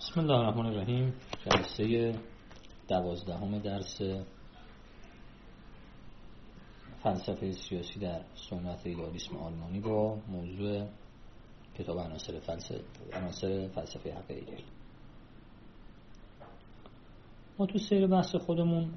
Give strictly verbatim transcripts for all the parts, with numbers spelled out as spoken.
بسم الله الرحمن الرحیم. جلسه دوازدهم درس فلسفه سیاسی در سنت ایدئالیسم آلمانی با موضوع کتاب عناصر فلسفه عناصر فلسفه حق هگل. ما تو سیر بحث خودمون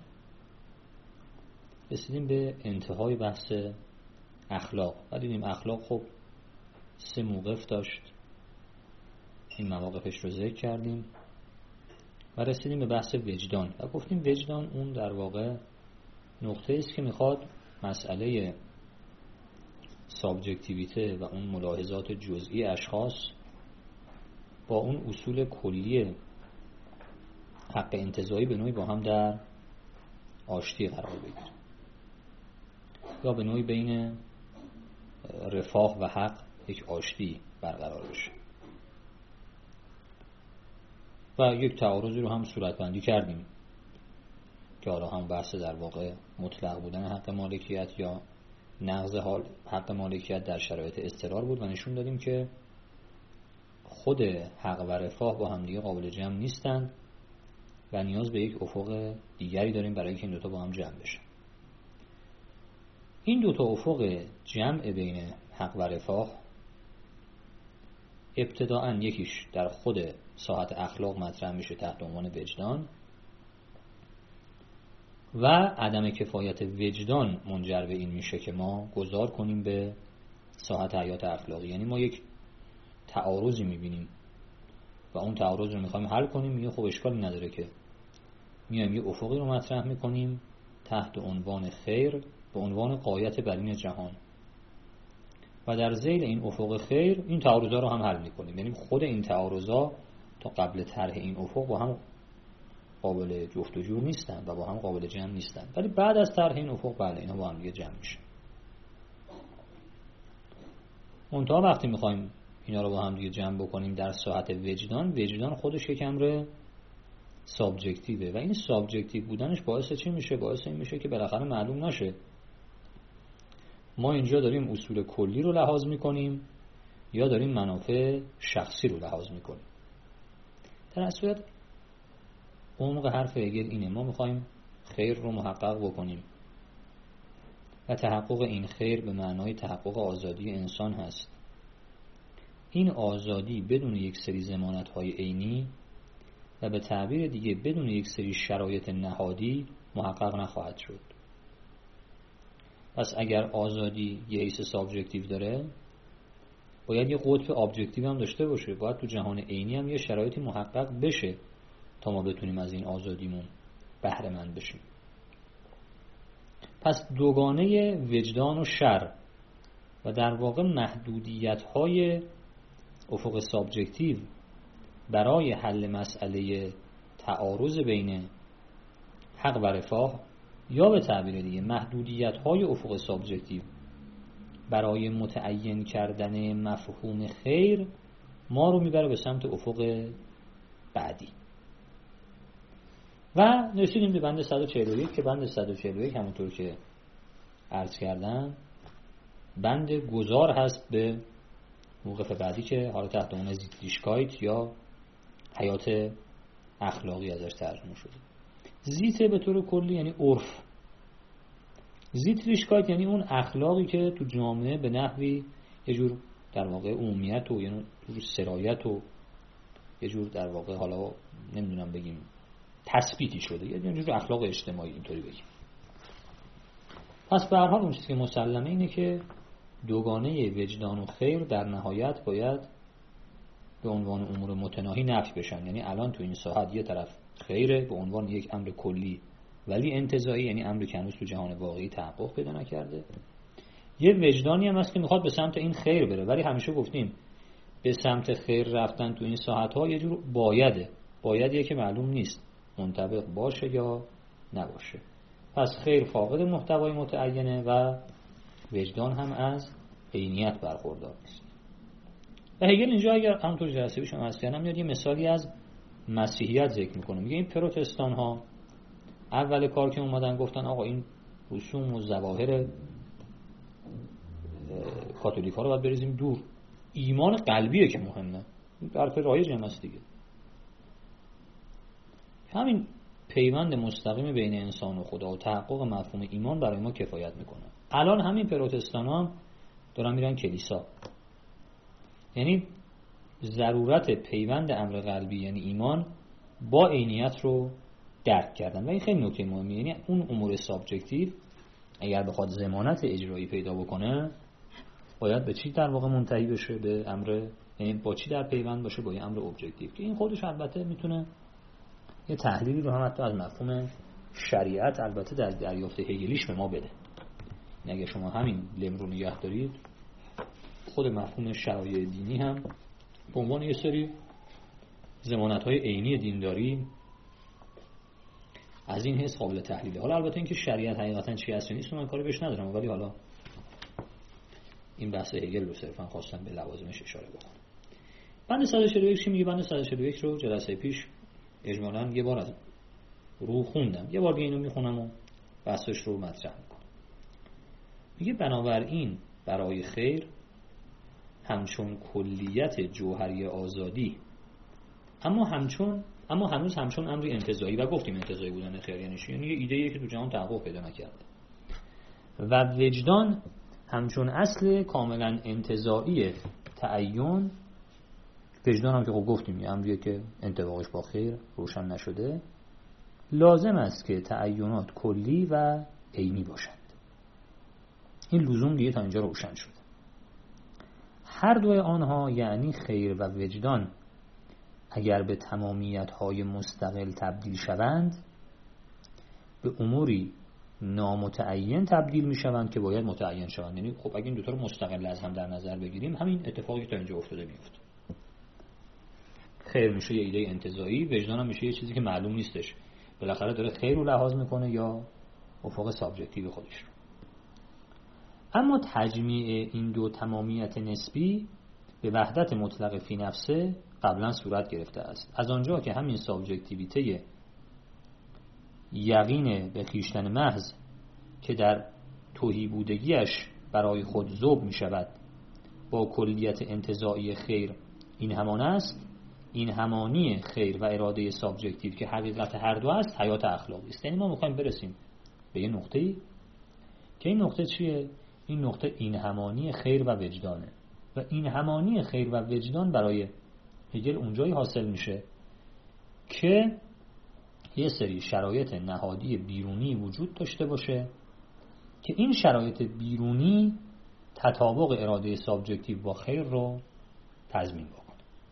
رسیدیم به انتهای بحث اخلاق و دیدیم اخلاق خب سه موقف داشت. این مواقفش رو ذکر کردیم و رسیدیم به بحث وجدان و گفتیم وجدان اون در واقع نقطه است که میخواد مسئله سابجکتیویته و اون ملاحظات جزئی اشخاص با اون اصول کلی حق انتزاعی به نوعی با هم در آشتی قرار بگیره یا به نوعی بین رفاه و حق یک آشتی برقرار بشه و یک تعارضی رو هم صورتبندی کردیم که حالا هم بحث در واقع مطلق بودن حق مالکیت یا نقض حال حق مالکیت در شرایط اضطرار بود و نشون دادیم که خود حق و رفاه با هم دیگه قابل جمع نیستند و نیاز به یک افق دیگری داریم برای اینکه این دوتا با هم جمع بشن. این دوتا افق جمع بین حق و رفاه ابتداءً یکیش در خود ساحت اخلاق مطرح میشه تحت عنوان وجدان و عدم کفایت وجدان منجر به این میشه که ما گذار کنیم به ساحت حیات اخلاقی. یعنی ما یک تعارضی میبینیم و اون تعارض رو میخوایم حل کنیم، میگه خب اشکالی نداره که میایم یه افقی رو مطرح میکنیم تحت عنوان خیر به عنوان غایت برین جهان و در ذیل این افق خیر این تعارضا رو هم حل میکنیم. یعنی خود این تعارضا تا قبل طرح این افق با هم قابل جفت و جور نیستن و با هم قابل جمع نیستن، ولی بعد از طرح این افق بله اینا با هم دیگه جمع میشن. منتها وقتی میخوایم اینا رو با هم دیگه جمع بکنیم در ساحت وجدان، وجدان خودش یک امر سابجکتیوه و این سابجکتیو بودنش باعث چی میشه؟ باعث این میشه که بالاخره معلوم نشه ما اینجا داریم اصول کلی رو لحاظ میکنیم یا داریم منافع شخصی رو لحاظ میکنیم. در اصل صورت عمق حرف هگل اینه، ما میخوایم خیر رو محقق بکنیم و تحقق این خیر به معنای تحقق آزادی انسان هست. این آزادی بدون یک سری ضمانت‌های عینی و به تعبیر دیگه بدون یک سری شرایط نهادی محقق نخواهد شد. پس اگر آزادی یه حیث سابجکتیو داره باید یه قطب ابجکتیو هم داشته باشه، باید تو جهان عینی هم یه شرایطی محقق بشه تا ما بتونیم از این آزادیمون بهره مند بشیم. پس دوگانه وجدان و شر و در واقع محدودیت‌های افق سابجکتیو برای حل مسئله تعارض بین حق و رفاه یا به تعبیر دیگه محدودیت‌های افق سابجکتیو برای متعین کردن مفهوم خیر ما رو میبره به سمت افق بعدی و رسیدیم به بند صد و چهل و یک که بند صد و چهل و یک همونطور که عرض کردم بند گذار هست به موقف بعدی که حالا تحت عنوان زیتلیشکایت یا حیات اخلاقی ازش ترجمه شده. زیت به طور کلی یعنی عرف، زیتلیشکایت یعنی اون اخلاقی که تو جامعه به نحوی یه جور در واقع عمومیت و یعنی جور سرایت و یه جور در واقع حالا نمیدونم بگیم تثبیتی شده، یه جور اخلاق اجتماعی اینطوری بگیم. پس به هر حال اون چیزی که مسلمه اینه که دوگانه وجدان و خیر در نهایت باید به عنوان امور متناهی نفی بشن. یعنی الان تو این ساحت یه طرف خیره به عنوان یک امر کلی ولی انتزاعی، یعنی امری که هنوز تو جهان واقعی تحقق پیدا نکرده. یه وجدانی هم هست که میخواد به سمت این خیر بره، ولی همیشه گفتیم به سمت خیر رفتن تو این ساحت ها یه جور بایده، بایدیه که معلوم نیست منطبق باشه یا نباشه. پس خیر فاقد محتوای متعینه و وجدان هم از عینیت برخوردار نیست. و هگل اینجا اگر همونطور جلسه پیش هم هست کردم میاد یه مثالی از مسیحیت ذکر میکنه. میگه این پروتستان ها اول کار که اومدن گفتن آقا این رسوم و ظواهر کاتولیک ها رو باید بریزیم دور، ایمان قلبیه که مهمه. حرف رایج هم هست دیگه. همین پیوند مستقیم بین انسان و خدا و تحقق مفهوم ایمان برای ما کفایت میکنه. الان همین پروتستان‌ها هم دارن میرن کلیسا، یعنی ضرورت پیوند امر قلبی یعنی ایمان با عینیت رو درک کردن و این خیلی نکته مهمه. یعنی اون امور سابجکتیو اگر بخواد ضمانت اجرایی پیدا بکنه باید به چی در واقع منتهی بشه؟ به امر، یعنی با چی در پیوند باشه؟ با این امر ابجکتیو که این خودش البته میتونه یه تحلیلی رو هم حتی از مفهوم شریعت البته در دریافت هگلیش به ما بده. اگه شما همین لم رو نگه دارید، خود مفهوم شرایع دینی هم به عنوان یه سری ضمانت‌های عینی دینداری از این حیث قابل تحلیله. حالا البته اینکه شریعت حقیقتا چی هست نیست من کاری بهش ندارم، ولی حالا این بحث هگل رو صرفا خواستم به لوازمش اشاره بکنم. بند صد و چهل و یک چی میگه؟ بند صد و چهل و یک رو جلسه پیش اجمالاً یه بار از رو خوندم، یه بار دیگه اینو میخونم و بحثش رو مطرح میکنم. میگه بنابراین برای خیر همچون کلیت جوهری آزادی، اما همچون اما هنوز همچون امری انتزاعی، و گفتیم انتزاعی بودن خیر یعنی چی؟ یعنی یه ایده‌ای که تو جهان تحقق پیدا نکرده، و وجدان همچون اصل کاملا انتزاعی تعین. وجدان هم که خب گفتیم یه امریه که انطباقش با خیر روشن نشده، لازم است که تعینات کلی و عینی باشند. این لزوم دیگه تا اینجا روشن شده. هر دوی آنها یعنی خیر و وجدان اگر به تمامیت‌های مستقل تبدیل شوند به اموری نامتعین تبدیل میشوند که باید متعین شوند. یعنی خب اگه این دوتا رو مستقل از هم در نظر بگیریم همین اتفاقی که تا اینجا افتاده میفته. خیر میشه یه ایده انتزاعی، وجدان هم میشه یه چیزی که معلوم نیستش بالاخره داره خیر رو لحاظ میکنه یا افق سابجکتیو خودش رو. اما تجمیع این دو تمامیت نسبی به وحدت مطلق فی نفسه قبلا صورت گرفته است. از آنجا که همین سابجکتیویته یقین به خویشتن محض که در تهی بودگیش برای خود ذوب می شود با کلیت انتزاعی خیر این همان است، این همانی خیر و اراده سابجکتیو که حقیقت هر دو است حیات اخلاقی است. یعنی ما میخوایم برسیم به یه نقطه‌ای که این نقطه چیه؟ این نقطه این همانی خیر و وجدانه، و این همانی خیر و وجدان برای هگل اونجایی حاصل میشه که یه سری شرایط نهادی بیرونی وجود داشته باشه که این شرایط بیرونی تطابق اراده سابجکتیو با خیر رو تضمین بکنه.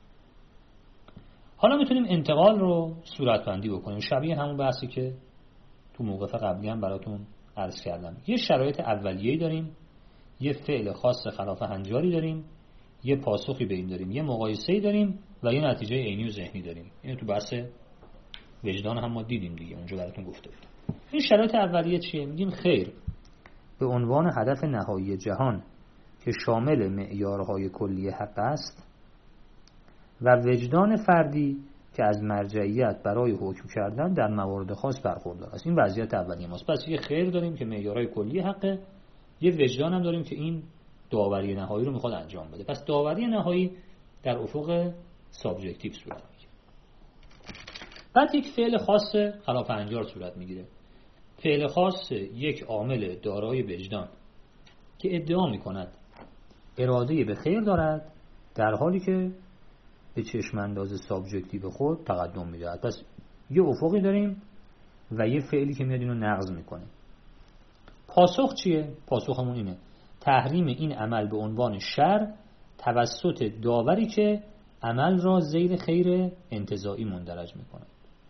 حالا میتونیم انتقال رو صورتبندی بکنیم، شبیه همون بحثی که تو موقف قبلی هم براتون عرض کردم. یه شرایط اولیه‌ای داریم، یه فعل خاص خلاف هنجاری داریم، یه پاسخی به این داریم، یه مقایسه‌ای داریم و یه نتیجه عینی و ذهنی داریم. اینو تو بحث وجدان هم ما دیدیم دیگه، اونجا براتون گفته بودم. این شرایط اولیه چیه؟ میگیم خیر به عنوان هدف نهایی جهان که شامل معیارهای کلی حق است و وجدان فردی که از مرجعیت برای حکم کردن در موارد خاص برخوردار است. این وضعیت اولیه ماست. پس یه خیر داریم که معیارهای کلی حقه، یه وجدان هم داریم که این داوری نهایی رو میخواد انجام بده. پس داوری نهایی در افق سابجکتیو صورت میگیره. بعد یک فعل خاص خلاف هنجار صورت میگیره. فعل خاص یک عامل دارای وجدان که ادعا میکند اراده به خیر دارد در حالی که به چشم انداز سابجکتیو خود تقدم میدهد. پس یه افقی داریم و یه فعلی که میاد اینو نقض میکنه. پاسخ چیه؟ پاسخ همون اینه: تحریم این عمل به عنوان شر توسط داوری که عمل را زیر خیر انتزاعی مندرج میکنه.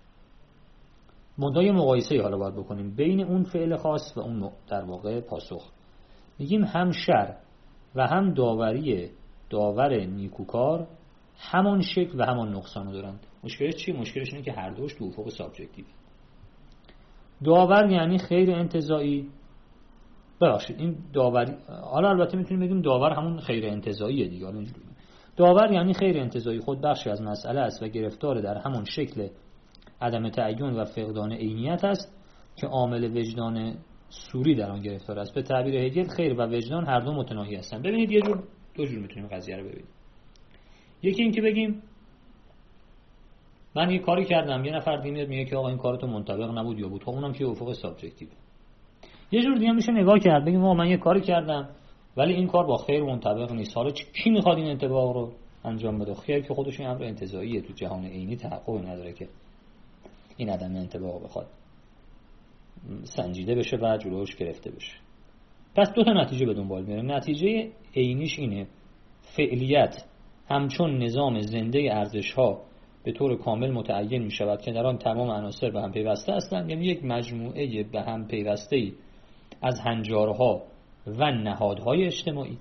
مدای مقایسه حالا باید بکنیم بین اون فعل خاص و اون در واقع پاسخ. میگیم هم شر و هم داوری داور نیکوکار همان شکل و همان نقصان دارند. مشکلش چیه؟ مشکلش اینه که هر دوش تو افق سابجکتیو. داور یعنی خیر انتزاعی، ببخشید این داوری، حالا البته میتونیم بگیم داور همون خیر انتزاعیه دیگه. حالا اینجوری داور یعنی خیر انتزاعی خود بخشی از مسئله است و گرفتار در همون شکل عدم تعین و فقدان عینیت است که عامل وجدان سوری در آن گرفتار است. به تعبیر هگل خیر و وجدان هر دو متناهی هستند. ببینید یه جور دو جور میتونیم قضیه رو ببینیم. یکی این که بگیم من یه کاری کردم، یه نفر دیگه میاد میگه که آقا این کارتون منطبق نبود یا بود. خب اونم که افق سابجکتیو. یه جور دیگه میشه نگاه کرد، بگیم آقا من یه کاری کردم ولی این کار با خیر منطبق نیست. حالا کی میخواد این انطباق رو انجام بده؟ خیر که خودش این امر انتزاعیه، تو جهان عینی تحقق نداره که این عدم انطباق بخواد سنجیده بشه و جلوش گرفته بشه. پس دو تا نتیجه به دنبال میاره. نتیجه عینیش اینه: فعلیت همچون نظام زنده ارزش‌ها به طور کامل متعین می‌شود که در آن تمام عناصر به هم پیوسته هستند، یعنی یک مجموعه به هم پیوسته‌ای از هنجارها و نهادهای اجتماعی.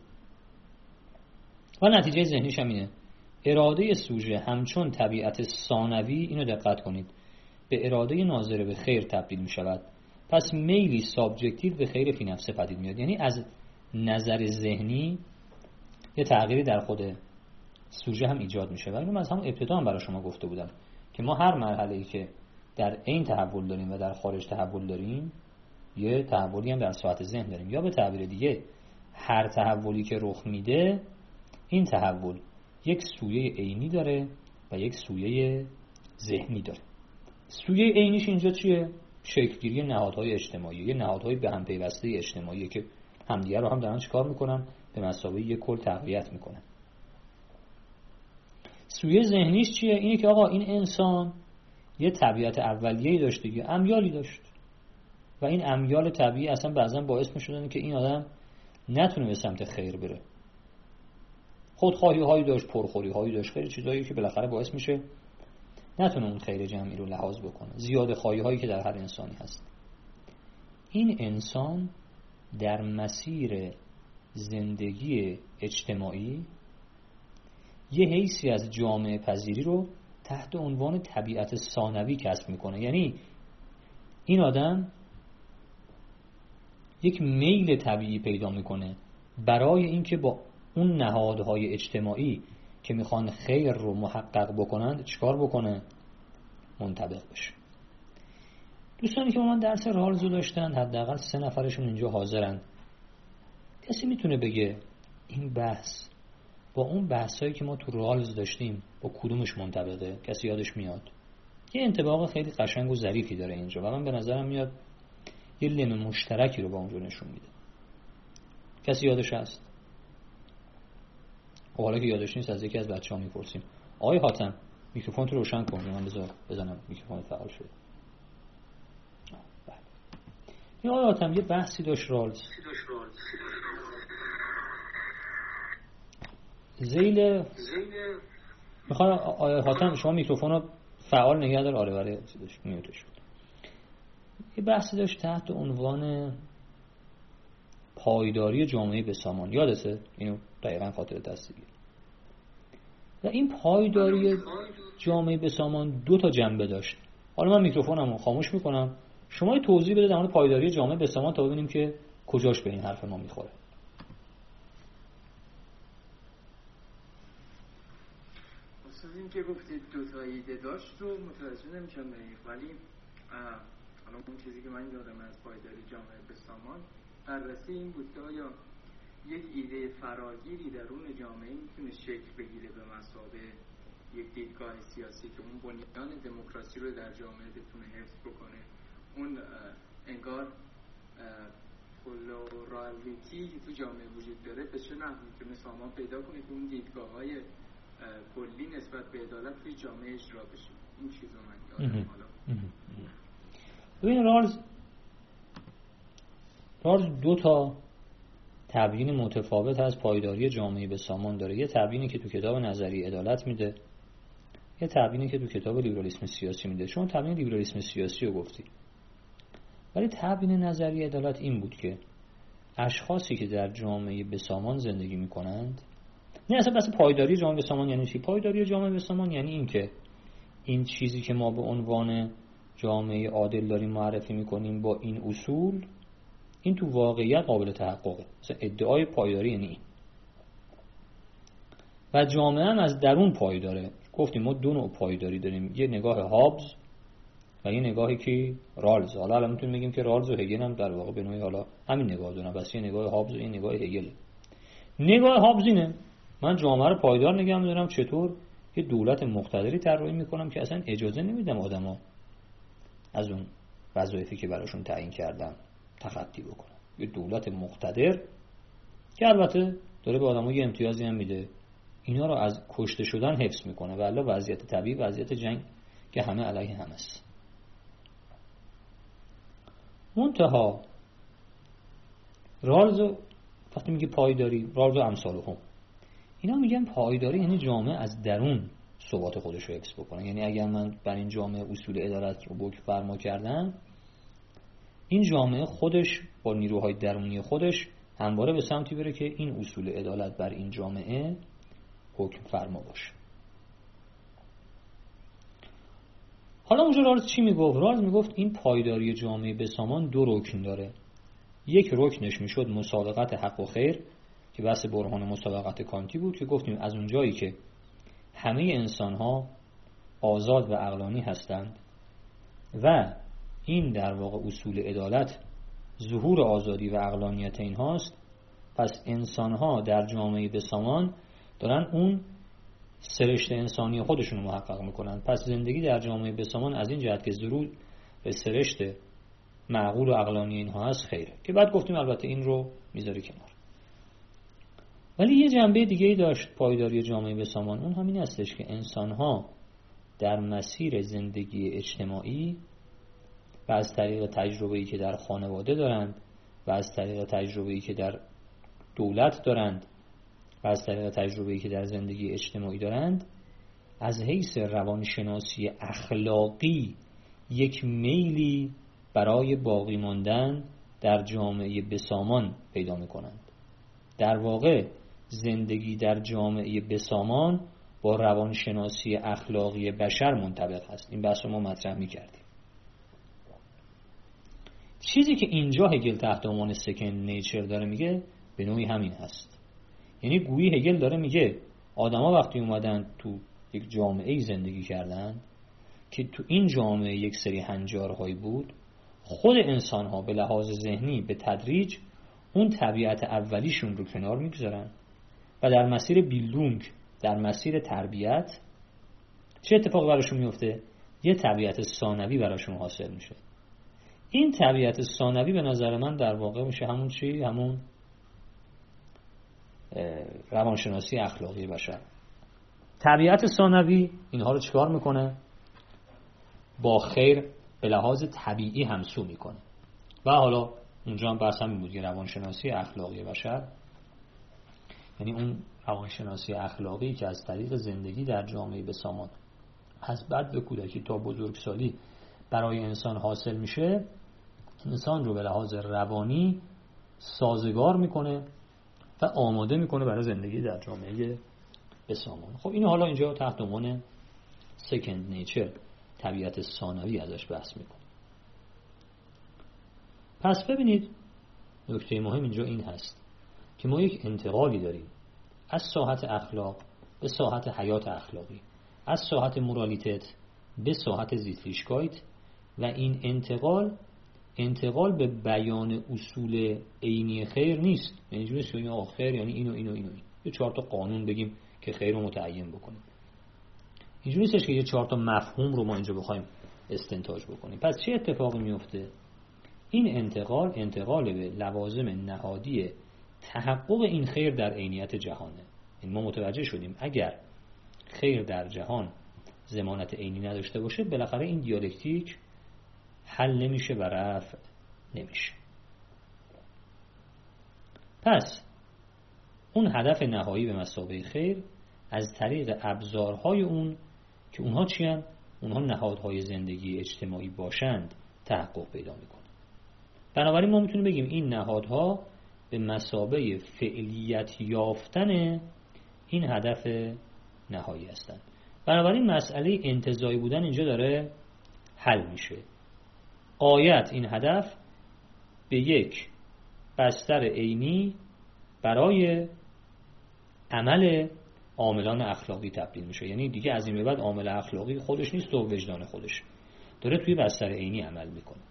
و نتیجه ذهنیش هم اینه: اراده سوژه همچون طبیعت ثانوی، اینو دقت کنید، به اراده ناظر به خیر تبدیل می‌شود. پس میلی سابجکتیو به خیر فی نفسه پدید میاد. یعنی از نظر ذهنی یه تغییری در خود سوژه هم ایجاد میشه. و اینو من از همون ابتدا هم برای شما گفته بودم که ما هر مرحله‌ای که در عین تحول داریم و در خارج تحول داریم، یه تحولی هم در ساعت ذهن داریم. یا به تعبیر دیگه هر تحولی که رخ میده، این تحول یک سویه عینی داره و یک سویه ذهنی داره. سویه عینیش اینجا چیه؟ شکلگیری نهادهای اجتماعی، یه نهادهای به هم پیوسته اجتماعی که همدیگه رو هم دارن چیکار میکنن؟ به مثابه یک کل تقویت میکنن. سویه ذهنیش چیه؟ اینه که آقا این انسان یه طبیعت اولیه‌ای داشت دیگه، امیالی داشت و این امیال طبیعی اصلا بعضا باعث میشدن که این آدم نتونه به سمت خیر بره. خودخواهی هایی داشت، پرخوری هایی داشت، خیلی چیزایی که بالاخره باعث میشه نتونه اون خیر جمعی رو لحاظ بکنه. زیاده خواهی هایی که در هر انسانی هست. این انسان در مسیر زندگی اجتماعی یه حیثی از جامعه پذیری رو تحت عنوان طبیعت ثانوی کسب میکنه. یعنی این آدم یک میل طبیعی پیدا میکنه برای اینکه با اون نهادهای اجتماعی که میخوان خیر رو محقق بکنند چیکار بکنه؟ منطبق بشه. دوستانی که با من درس رالز رو داشتن، حداقل سه نفرشون اینجا حاضرن، کسی میتونه بگه این بحث با اون بحثایی که ما تو رالز داشتیم با کدومش منطبقه؟ کسی یادش میاد؟ یه انطباق خیلی قشنگ و ظریفی داره اینجا و من به نظرم میاد یه لم مشترکی رو با اونجا نشون میده. کسی یادش هست؟ خب حالا که یادش نیست از یکی از بچه‌ها میپرسیم. آقای حاتم میکروفون تو روشن کن، من بذار بزنم میکروفون فعال شد. بله. یا آقای حاتم یه بحثی داشت رالز. زیل میخوام آقای حاتم شما میکروفون رو فعال نگه دار. آره برای میوتش شد. یه بحثی داشت تحت عنوان پایداری جامعه بسامان. یادته؟ اینو دقیقاً خاطر دست بگیر. و این پایداری جامعه بسامان دو تا جنبه داشت. حالا من میکروفونمو خاموش میکنم، شما یه توضیح بده در مورد پایداری جامعه بسامان تا ببینیم که کجاش به این حرف ما میخوره. اصلا این که گفتید دو تا ایده داشت رو متوجه نمیشم دقیق، ولی حالا اون چیزی که من یادم از پایداری جامعه بسامان بررسی این بود که آیا یک ایده فراگیری درون جامعه میتونه شکل بگیره به مثابه یک دیدگاه سیاسی که اون بنیان دموکراسی رو در جامعه بتونه حفظ بکنه. اون انگار پلورالیتی که تو جامعه وجود داره به چه نحوی میتونه سامان پیدا کنه که اون دیدگاه‌های کلی نسبت به عدالت توی جامعه اجرا بشه. این چیزو من یادم حالا. ببین رالز رالز دو تا تبیین متفاوت از پایداری جامعه بسامان داره. یه تبیینی که تو کتاب نظریه عدالت میده، یه تبیینی که تو کتاب لیبرالیسم سیاسی میده. شما تبیین لیبرالیسم سیاسی رو گفتی، ولی تبیین نظریه عدالت این بود که اشخاصی که در جامعه بسامان زندگی میکنند، نه اصلا بس پایداری جامعه بسامان یعنی چی؟ پایداری جامعه بسامان یعنی این که این چیزی که ما به عنوان جامعه عادل داریم معرفی میکنیم با این اصول، این تو واقعیت قابل تحققه. مثلا ادعای پایداری یعنی این. و جامعه هم از درون پایداره. گفتیم ما دو نوع پایداری داریم، یه نگاه هابز و یه نگاهی که رالز. حالا الان میتونیم بگیم که رالز و هگل هم در واقع به نوعی حالا همین نگاه دارن، بس یه نگاه هابز و یه نگاه هگل. نگاه هابز اینه من جامعه رو پایدار نگه می‌دارم چطور؟ یه دولت مقتدری طراحی میکنم که اصلا اجازه نمیدم آدما از اون وظایفی که براشون تعیین کردم تخطی بکنن. یه دولت مقتدر که البته داره به آدما یه امتیازی هم میده، اینا رو از کشته شدن حفظ میکنه، ولی وضعیت طبیعی وضعیت جنگ که همه علیه هم است. منتها رالز وقتی میگه پایداری، رالز و امثال هم اینا میگن پایداری یعنی جامعه از درون ثبات خودش رو حفظ بکنه. یعنی اگر من بر این جامعه اصول عدالت رو حکم فرما کردم، این جامعه خودش با نیروهای درونی خودش همواره به سمتی بره که این اصول عدالت بر این جامعه حکم فرما باشه. حالا اونجا رالز چی میگفت؟ رالز میگفت این پایداری جامعه بسامان دو رکن داره. یک رکنش میشد مسابقت حق و خیر که بحث برهان مسابقت کانتی بود که گفتیم از اونجایی که همه انسان‌ها آزاد و عقلانی هستند و این در واقع اصول عدالت ظهور آزادی و عقلانیت اینهاست، پس انسان‌ها در جامعه بسامان دارن اون سرشت انسانی خودشون رو محقق میکنن. پس زندگی در جامعه بسامان از این جهت که ظهور به سرشت معقول و عقلانی اینها هست خیره، که بعد گفتیم البته این رو میذاری کنار. ولی یه جنبه دیگه‌ای داشت پایداری جامعه بسامان، اون همین هستش که انسان‌ها در مسیر زندگی اجتماعی و از طریق تجربه‌ای که در خانواده دارند و از طریق تجربه‌ای که در دولت دارند و از طریق تجربه‌ای که در زندگی اجتماعی دارند، از حیث روانشناسی اخلاقی یک میلی برای باقی ماندن در جامعه بسامان پیدا می‌کنند. در واقع زندگی در جامعه بسامان با روانشناسی اخلاقی بشر منطبق است. این بحث رو ما مطرح می‌کردیم. چیزی که اینجا هگل تحت عنوان سکند نیچر داره میگه به نوعی همین هست. یعنی گویی هگل داره میگه آدما وقتی اومدن تو یک جامعه زندگی کردن که تو این جامعه یک سری هنجارهایی بود، خود انسان‌ها به لحاظ ذهنی به تدریج اون طبیعت اولیشون رو کنار میگذارن و در مسیر بیلدونگ، در مسیر تربیت چه اتفاق براشون میفته؟ یه طبیعت ثانوی براشون حاصل میشه. این طبیعت ثانوی به نظر من در واقع میشه همون چی؟ همون روانشناسی اخلاقی بشر. طبیعت ثانوی اینها رو چیکار میکنه؟ با خیر به لحاظ طبیعی همسو میکنه. و حالا اونجا هم بحث همین بود، روانشناسی اخلاقی بشر یعنی اون روانشناسی اخلاقی که از طریق زندگی در جامعه بسامان از بعد به کودکی تا بزرگسالی برای انسان حاصل میشه، انسان رو به لحاظ روانی سازگار میکنه و آماده میکنه برای زندگی در جامعه بسامان. خب اینو حالا اینجا تحت عنوان سکند نیچر، طبیعت ثانوی ازش بحث میکنه. پس ببینید نکته مهم اینجا این هست که ما یک انتقالی داریم از ساحت اخلاق به ساحت حیات اخلاقی، از ساحت مورالیتت به ساحت زیتلیشکایت، و این انتقال انتقال به بیان اصول عینی خیر نیست. یعنی جوری که آقا خیر یعنی اینو اینو اینو این. یه چهار تا قانون بگیم که خیر رو متعین بکنیم. اینجوری نیستش که یه چهار تا مفهوم رو ما اینجا بخوایم استنتاج بکنیم. پس چه اتفاقی میفته؟ این انتقال انتقال به لوازم نهادی تحقق این خیر در عینیت جهانه. این ما متوجه شدیم اگر خیر در جهان ضمانت عینی نداشته باشه، بالاخره این دیالکتیک حل نمیشه و رفع نمیشه. پس اون هدف نهایی به مثابه خیر از طریق ابزارهای اون که اونها چی هستند؟ اونها نهادهای زندگی اجتماعی باشند تحقق پیدا میکنه. بنابراین ما میتونیم بگیم این نهادها به مثابه فعلیت یافتن این هدف نهایی هستند. بنابراین مسئله انتزاعی بودن اینجا داره حل میشه. غایت این هدف به یک بستر عینی برای عمل عاملان اخلاقی تبدیل میشه. یعنی دیگه از این به بعد عامل اخلاقی خودش نیست و وجدان خودش داره توی بستر عینی عمل میکنه.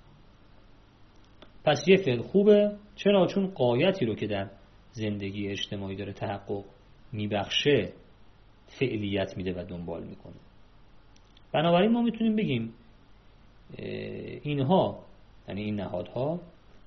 پس یه فعل خوبه. چرا؟ چون غایتی رو که در زندگی اجتماعی داره تحقق میبخشه فعلیت میده و دنبال میکنه. بنابراین ما میتونیم بگیم اینها، یعنی این نهادها،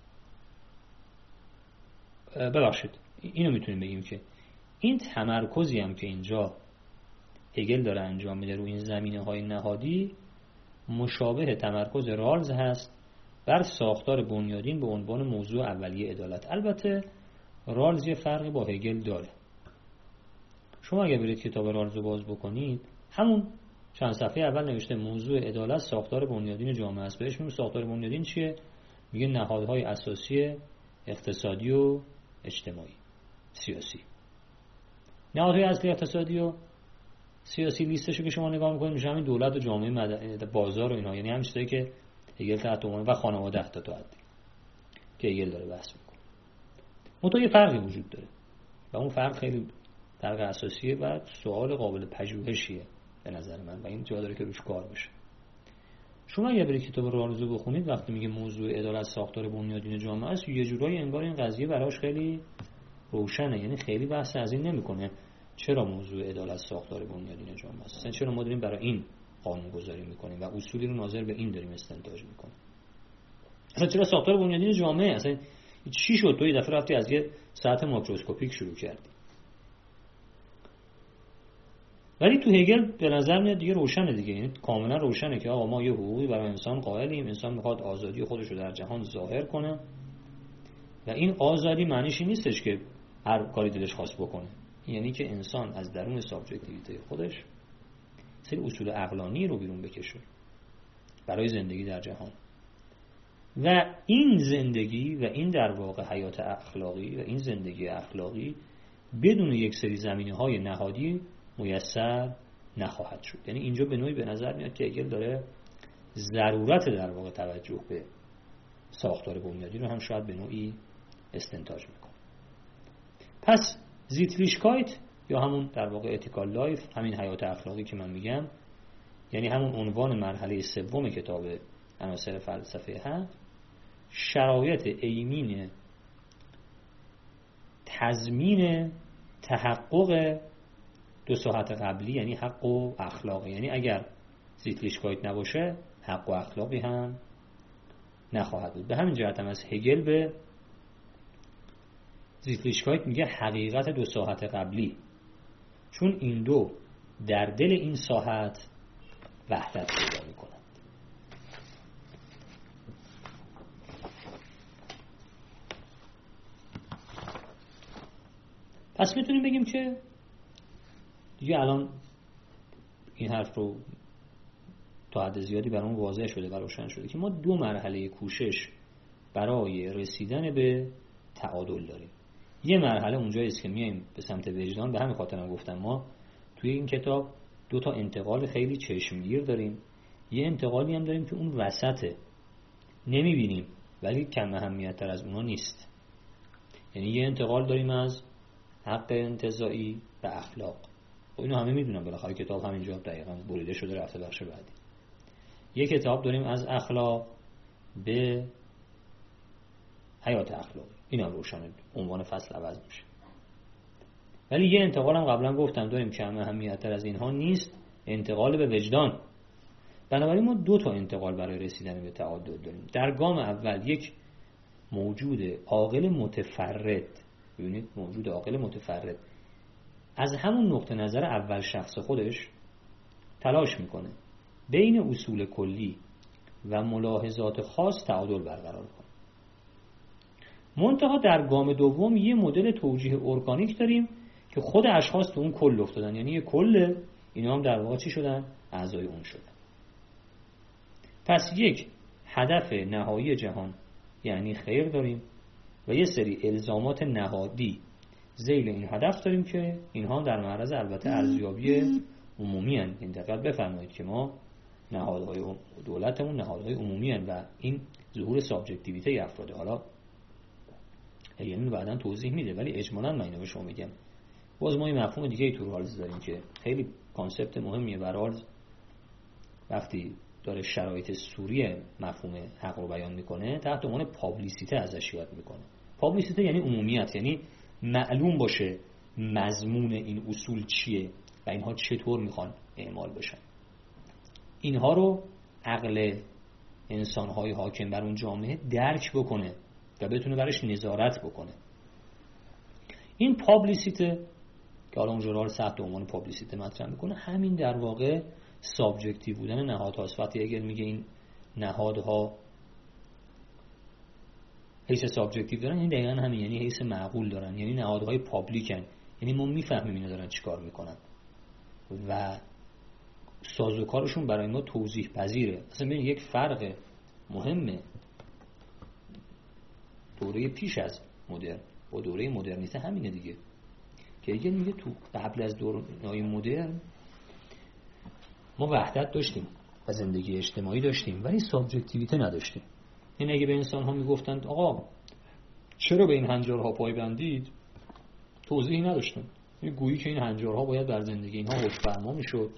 ببخشید اینو میتونیم بگیم که این تمرکزی هم که اینجا هگل داره انجام میده روی این زمینه های نهادی مشابه تمرکز رالز هست بر ساختار بنیادین به عنوان موضوع اولیه عدالت. البته رالز یه فرقی با هگل داره. شما اگه برید کتاب رالز رو باز بکنید، همون چند صفحه اول نوشته موضوع عدالت ساختار بنیادین جامعه است. بهش میگن ساختار بنیادین چیه؟ میگه نهادهای اساسی اقتصادی و اجتماعی سیاسی. نهادهای اصلی اقتصادی و سیاسی لیستشو که شما نگاه میکنید میشه همین دولت و جامعه مد... بازار و اینها، یعنی همین چیزایی که هگل تحت عنوان و خانواده تا تا حدی که هگل داره بحث میکنه. منتها یه فرقی وجود داره و اون فرق خیلی فرق اساسیه و سوال قابل پژوهشیه به نظر من و این جا داره که روش کار بشه. شما اگه برید کتاب رالز رو بخونید وقتی میگه موضوع عدالت ساختار بنیادین جامعه است، یه جورایی انگار این قضیه براش خیلی روشنه، یعنی خیلی بحث از این نمیکنه چرا موضوع عدالت ساختار بنیادین جامعه است، اصلا چرا ما داریم برای این قانون گذاری میکنیم و اصولی رو ناظر به این داریم استنتاج میکنیم، اصلا چرا ساختار بنیادین جامعه، اصلا چی شد تو یه دفعه رفتی از یه سطح ماکروسکوپیک شروع کردی. ولی تو هگل به نظر میاد دیگه روشنه دیگه، یعنی کاملا روشنه که آقا ما یه حقوقی برای انسان قائلیم، انسان میخواد آزادی خودش رو در جهان ظاهر کنه و این آزادی معنیش این نیستش که هر کاری دلش خواست بکنه، یعنی که انسان از درون سابجکتیویته خودش سری اصول عقلانی رو بیرون بکشه برای زندگی در جهان و این زندگی و این در واقع حیات اخلاقی و این زندگی اخلاقی بدون یک سری زمینه‌های نهادی میسر نخواهد شد. یعنی اینجا به نوعی به نظر میاد که هگل داره ضرورت در واقع توجه به ساختار بنیادی رو هم شاید به نوعی استنتاج میکنه. پس زیتلیشکایت یا همون در واقع اتیکال لایف، همین حیات اخلاقی که من میگم، یعنی همون عنوان مرحله سوم کتاب عناصر فلسفه هست، شرایط ایمین تضمین تحقق دو ساحت قبلی، یعنی حق و اخلاق. یعنی اگر زیتلیشکایت نباشه حق و اخلاقی هم نخواهد بود. به همین جهت هم از هگل به زیتلیشکایت میگه حقیقت دو ساحت قبلی، چون این دو در دل این ساحت وحدت پیدا میکنند. پس میتونیم بگیم که دیگه الان این حرف رو تا حد زیادی برامون واضح شده و روشن شده که ما دو مرحله کوشش برای رسیدن به تعادل داریم. یه مرحله اونجایی است که میایم به سمت وجدان، به همین خاطر هم گفتم ما توی این کتاب دو تا انتقال خیلی چشمگیر داریم. یه انتقالی هم داریم که اون وسطه، نمیبینیم ولی کم اهمیت تر از اونا نیست. یعنی یه انتقال داریم از حق انتزاعی به اخلاق. و اینو همه میدونم، بالاخره کتاب همینجا دقیقاً بریده شده رفته بخش بعدی. یه کتاب داریم از اخلاق به حیات اخلاقی، اینم روشنه، عنوان فصل عوض میشه. ولی یه انتقال هم قبلا گفتم داریم که اهمیت تر از اینها نیست، انتقال به وجدان. بنابراین ما دو تا انتقال برای رسیدن به تعادل داریم. در گام اول یک موجود عاقل متفرد، ببینید موجود عاقل متفرد از همون نقطه نظر اول شخص خودش تلاش میکنه بین اصول کلی و ملاحظات خاص تعادل برقرار کنه. منتها در گام دوم یه مدل توجیه ارگانیک داریم که خود اشخاص تو اون کل افتادن، یعنی یه کل، اینا هم در واقع چی شدن؟ اعضای اون شدن. پس یک هدف نهایی جهان یعنی خیر داریم و یه سری الزامات نهادی ذیل این هدف داریم که اینها در معرض البته ارزیابی عمومی هستند. این دقت بفرمایید که ما نهادهای دولتمون نهادهای عمومی هستند و این ظهور سابجکتیویته افراده. حالا یعنی بعداً توضیح میده، ولی اجمالاً من اینو به شما میگم. باز ما این مفهوم دیگه ای تو رالز داریم که خیلی کانسپت مهمیه و رالز وقتی داره شرایط سوری مفهوم حق رو بیان میکنه تحت عنوان پابلیسیته ازش یاد میکنه. پابلیسیته یعنی عمومیت، یعنی معلوم باشه مضمون این اصول چیه و اینها چطور میخوان اعمال بشن. اینها رو عقل انسان‌های حاکم بر اون جامعه درک بکنه و بتونه برش نظارت بکنه. این پابلیسیته که حالا اونجا رو تحت عنوان پابلیسیته مطرح میکنه، همین در واقع سابجکتیو بودن نهادهاست. وقتی اگر میگه این نهادها حیث سابجکتیو دارن، یعنی دقیقا همین، یعنی حیث معقول دارن، یعنی نهادهای پابلیکن، یعنی ما میفهمیم اینا دارن چیکار میکنن و سازوکارشون برای ما توضیح پذیره. اصلا ببین یک فرق مهمه دوره پیش از مدرن با دوره مدرنیته همینه دیگه، که دیگه میگه تو قبل از دورهای مدرن ما وحدت داشتیم و زندگی اجتماعی داشتیم ولی سابجکتیویته نداشتیم. این اگه به انسان ها میگفتند آقا چرا به این هنجارها پای بندید، توضیحی نداشتن، این گویی که این هنجارها باید بر زندگی اینها حکم فرما میشد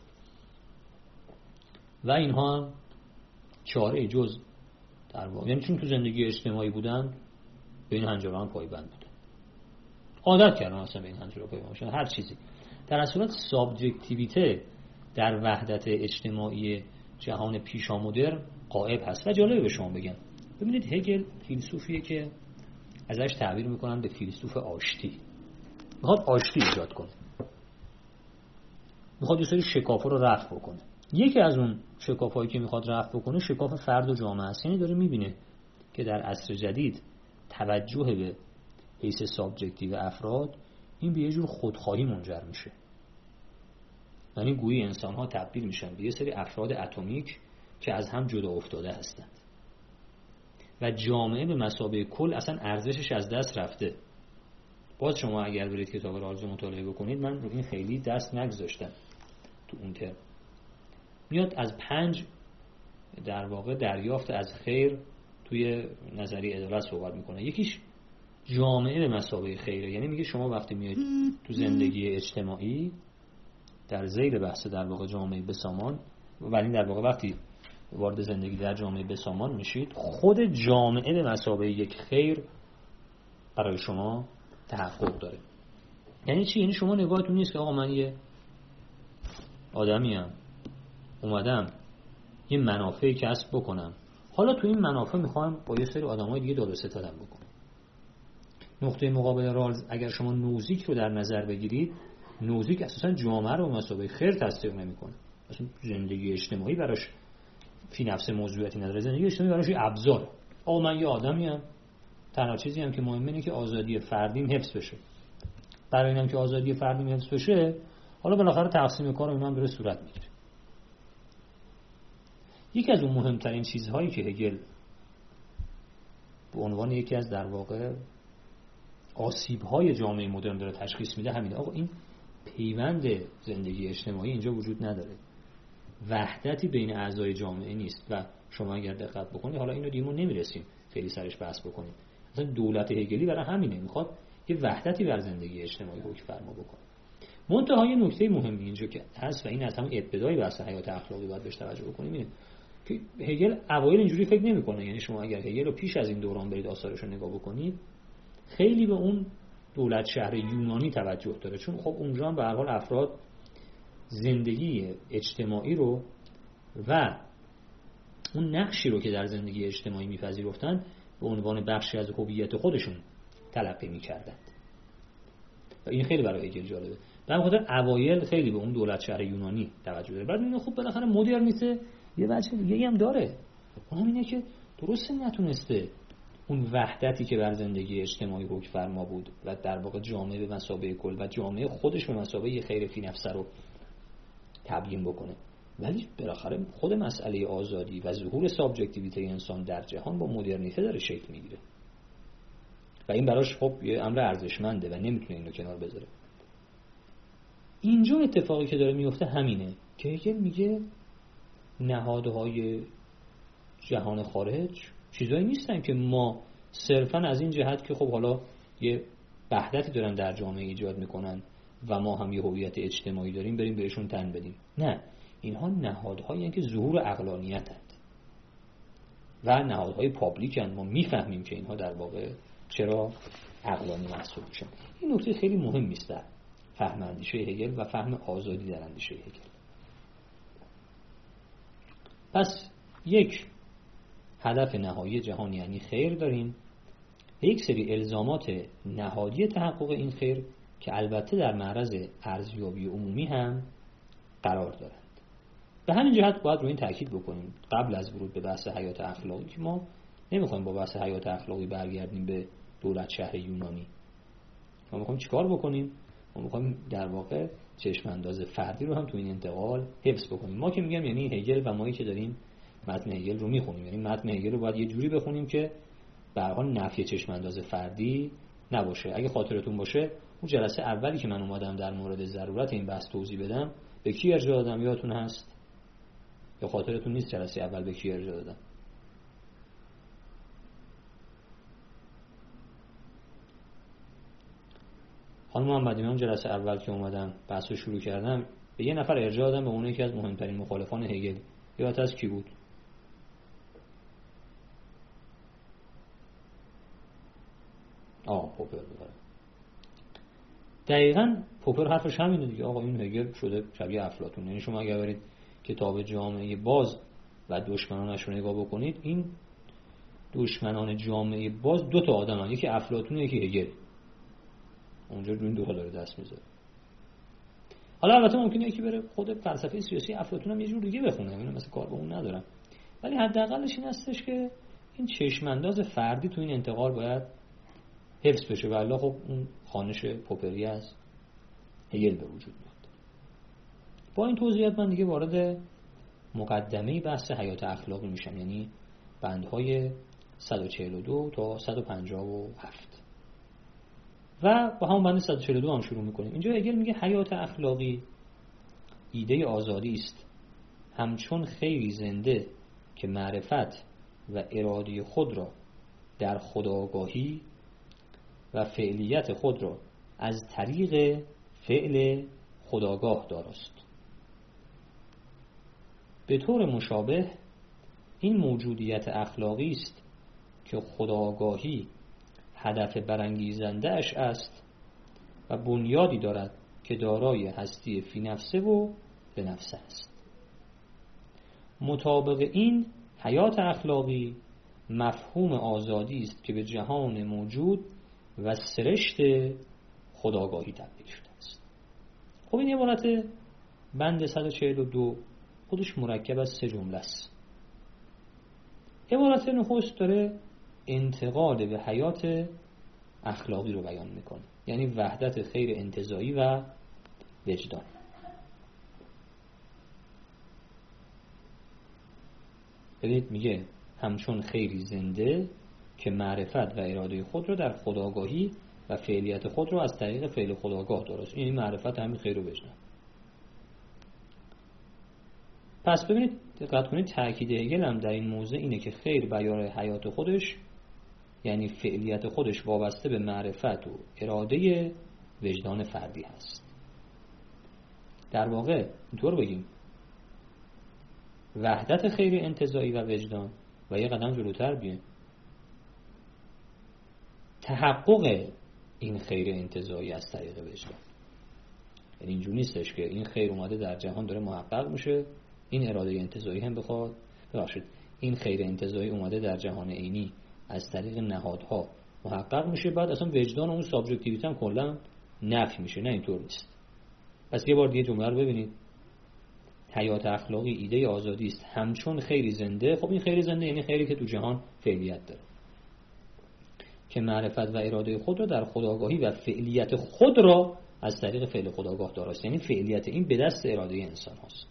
و اینها هم چاره جز در واقع، یعنی چون تو زندگی اجتماعی بودن به این هنجارها هم پایبند بودن، عادت کردن اصلا به این هنجارها پایبند باشن هر چیزی. در صورت سابجکتیویته در وحدت اجتماعی جهان پیشامدرن غائب هست. و جالبه به شما بگم، ببینید هگل فیلسوفیه که ازش تعبیر میکنن به فیلسوف آشتی. میخواد آشتی ایجاد کنه، میخواد یه سری شکافا رو رفع بکنه. یکی از اون شکافایی که میخواد رفع بکنه شکاف فرد و جامعه است. یعنی داره میبینه که در عصر جدید توجه به حیث سابجکتیو افراد این به یه جور خودخواهی منجر میشه، یعنی گویی انسان ها تبدیل میشن به یه سری افراد اتمیک که از هم جدا افتاده هستند و جامعه به مثابه کل اصلا ارزشش از دست رفته. باز شما اگر برید کتاب رالز مطالعه بکنید، من رو این خیلی دست نگذاشتم تو اون ترم، میاد از پنج در واقع دریافت از خیر توی نظریه عدالت صحبت میکنه. یکیش جامعه به مثابه خیره، یعنی میگه شما وقتی میاد تو زندگی اجتماعی در ذیل بحث در واقع جامعه بسامان، ولی در واقع وقتی وارد زندگی در جامعه بسامان میشید، خود جامعه به مثابه یک خیر برای شما تحقق داره. یعنی چی؟ یعنی شما نگاهتون نیست که آقا من یه آدمیم اومدم یه منافعی کسب بکنم، حالا تو این منافع میخوام با یه سری آدمای دیگه داد و ستدم بکنم. نقطه مقابل رالز اگر شما نوزیک رو در نظر بگیرید، نوزیک اساسا جامعه رو به مثابه خیر تصدیق نمیکنه. اصلا زندگی اجتماعی براش فی نفس موضوعیتی نداره، زندگی اجتماعی براش یه ابزار. آقا من یه آدمیم، تنها چیزی هم که مهمه اینه که آزادی فردیم حفظ بشه. برای اینم که آزادی فردیم حفظ بشه، حالا بالاخره تقسیم کار اینا هم بره صورت میگیره. یکی از اون مهمترین چیزهایی که هگل به عنوان یکی از در واقع آسیب‌های جامعه مدرن داره تشخیص میده همینه. آقا این پیوند زندگی اجتماعی اینجا وجود نداره، وحدتی بین اعضای جامعه نیست و شما اگر دقت بکنید، حالا اینو دیمون نمیرسیم خیلی سرش بحث بکنیم، مثلا دولت هگلی برای همینه، میخواد یه وحدتی بر زندگی اجتماعی حکم فرما بکنه. منتها یه نکته مهمی اینجا که هست و این از همون ابتدای بحث حیات اخلاقی باید بهش توجه بکنیم، اینه که هگل اوایل اینجوری فکر نمیکنه. یعنی شما اگر هگل رو پیش از این دوران برید آثارش رو نگاه بکنید، خیلی به اون دولت شهر یونانی توجه داره، چون خب اونجا هم به هر حال افراد زندگی اجتماعی رو و اون نقشی رو که در زندگی اجتماعی میپذیرفتن به عنوان بخشی از هویت خودشون تلقی میکردند و این خیلی برای هگل جالبه. در خاطر اوایل خیلی به اون دولت شهر یونانی توجه داره. بعد میگه خب بالاخره مدرنیته یه وجه دیگه هم داره، اونم اینه که درسته نتونسته اون وحدتی که بر زندگی اجتماعی حکم فرما بود و در واقع جامعه به مثابه کل و جامعه خودش به مثابه یه خیر فی نفسه رو تبیین بکنه، ولی بالاخره خود مسئله آزادی و ظهور سابجکتیویته انسان در جهان با مدرنیته داره شکل میگیره و این براش خب یه امر ارزشمنده و نمیتونه اینو کنار بذاره. اینجا اتفاقی که داره میفته همینه که هگل میگه نهادهای جهان خارج چیزایی نیستن که ما صرفا از این جهت که خب حالا یه وحدتی دارن در جامعه ایجاد میکنن و ما هم یه هویت اجتماعی داریم بریم بهشون تن بدیم. نه، اینها نهادهایی هستند که ظهور عقلانیتند و نهادهای پابلیکن. ما میفهمیم که اینها در واقع چرا عقلانی محسوب میشن. این نکته خیلی مهمی است در فهم اندیشه هگل و فهم آزادی در اندیشه هگل. پس یک هدف نهایی جهان یعنی خیر داریم، یک سری الزامات نهادی تحقق این خیر که البته در معرض ارزیابی عمومی هم قرار دارند. به همین جهت باید روی این تاکید بکنیم قبل از ورود به بحث حیات اخلاقی که ما نمیخوایم با بحث حیات اخلاقی برگردیم به دولت شهر یونانی. ما میخوایم چیکار بکنیم؟ ما میخوایم در واقع چشم انداز فردی رو هم تو این انتقال حفظ بکنیم. ما که میگم یعنی هگل و مایی که داریم متن هگل رو میخونیم، یعنی متن هگل رو باید یه جوری بخونیم که به هر حال نفی چشم انداز فردی نباشه. اگه خاطرتون باشه اون جلسه اولی که من اومدم در مورد ضرورت این بحث توضیح بدم به کی ارجاع دادم یادتون هست؟ یا خاطرتون نیست جلسه اول به کی ارجاع دادم؟ خانم محمدی، من جلسه اول که اومدم بحث رو شروع کردم به یه نفر ارجاع دادم، به اون یکی از مهمترین مخالفان هگل. یادت از کی بود؟ آه پوپر بود. دقیقاً پوپر حرفش همینه دیگه. آقا این هگل شده شبیه افلاطون. یعنی شما اگر برید کتاب جامعه باز و دشمنانش رو نگاه بکنید، این دشمنان جامعه باز دو تا آدمن، یکی افلاطون یکی هگل. اونجا این دو تا داره دست میذاره. حالا البته ممکنه یکی بره خود فلسفه سیاسی افلاطون هم یه جور دیگه بخونه، من مثلا کار با اون ندارم، ولی حداقلش این هستش که این چشمانداز فردی تو این انتقال باید حفظ بشه، والله خب اون خوانش پوپری از هگل به وجود میاد. با این توضیحات من دیگه وارد مقدمه بحث حیات اخلاقی میشم، یعنی بندهای صد و چهل و دو تا صد و پنجاه و هفت و با همون بند صد و چهل و دو هم شروع میکنیم. اینجا هگل میگه حیات اخلاقی ایده آزادی است، همچون خیری زنده که معرفت و اراده خود را در خودآگاهی و فعلیت خود را از طریق فعل خودآگاه دارست. به طور مشابه این موجودیت اخلاقی است که خودآگاهی هدف برانگیزنده اش است و بنیادی دارد که دارای هستی فی نفسه و به نفسه است. مطابق این حیات اخلاقی مفهوم آزادی است که به جهان موجود و سرشت خودآگاهی تبدیل شده است. خب این عبارت بند صد و چهل و دو خودش مرکب از سه جمله است. عبارت نخست داره انتقال به حیات اخلاقی رو بیان میکنه، یعنی وحدت خیر انتزاعی و وجدان. ببینید میگه همچون خیری زنده که معرفت و اراده خود رو در خودآگاهی و فعلیت خود رو از طریق فعل خودآگاه دارست. یعنی معرفت همین خیر و وجدان. پس ببینید دقت کنید تأکید هگل هم در این موضوع اینه که خیر بیان حیات خودش یعنی فعلیت خودش وابسته به معرفت و اراده وجدان فردی هست. در واقع اینطور بگیم وحدت خیر انتزاعی و وجدان و یه قدم جلوتر بیه تحقق این خیر انتزاعی از طریق وجدان. یعنی اینجور نیستش که این خیر اومده در جهان داره محقق میشه، این اراده انتزاعی هم بخواد ببخشید این خیر انتزاعی اومده در جهان عینی از طریق نهادها محقق میشه، بعد اصلا وجدان و اون سابجکتیویته هم کلا نفی میشه. نه اینطور نیست. پس یه بار دیگه جمله رو ببینید. حیات اخلاقی ایده آزادی است همچون خیری زنده. خب این خیری زنده یعنی خیری که تو جهان فعلیت داره، که معرفت و اراده خود را در خودآگاهی و فعلیت خود را از طریق فعل خودآگاه دارست. یعنی فعلیت این به دست اراده انسان هست.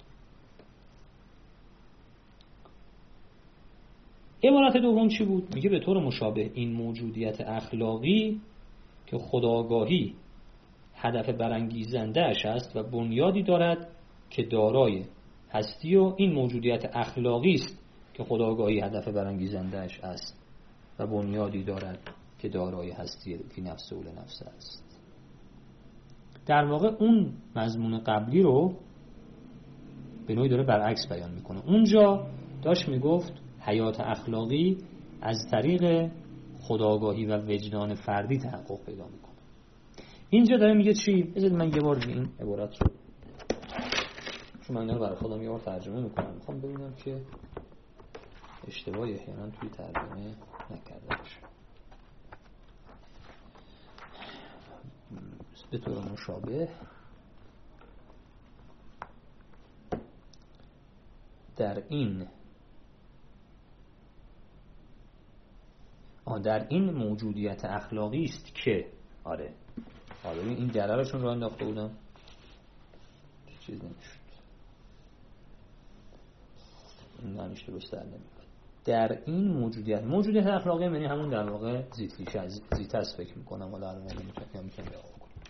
عبارت دوم چی بود؟ میگه به طور مشابه این موجودیت اخلاقی که خودآگاهی هدف برانگیزنده اش است و بنیادی دارد که دارای هستی و این موجودیت اخلاقی است که خودآگاهی هدف برانگیزنده اش است و بنیادی دارد که دارای هستی فی نفسه و لنفسه است. در واقع اون مضمون قبلی رو به نوعی داره برعکس بیان میکنه. اونجا داشت میگفت حیات اخلاقی از طریق خودآگاهی و وجدان فردی تحقق پیدا میکنه. اینجا داره میگه چی؟ بذارید من یه بار دیگه این عبارت رو، چون من اینا رو برای خودم یه بار ترجمه میکنم، میخوام ببینم که اشتباهی احیانا توی ترجمه نکرده باشم. به طور مشابه در این آه در این موجودیت اخلاقی است که آره آره این درارشون رو انداخته بودم چیز نمیشد، این دانش درست در نمیاد. در این موجودیت موجودیت اخلاقی یعنی همون در واقع زیتلیشه، زیت هست فکر میکنم، ولی الان نمیتونم میتونم بگم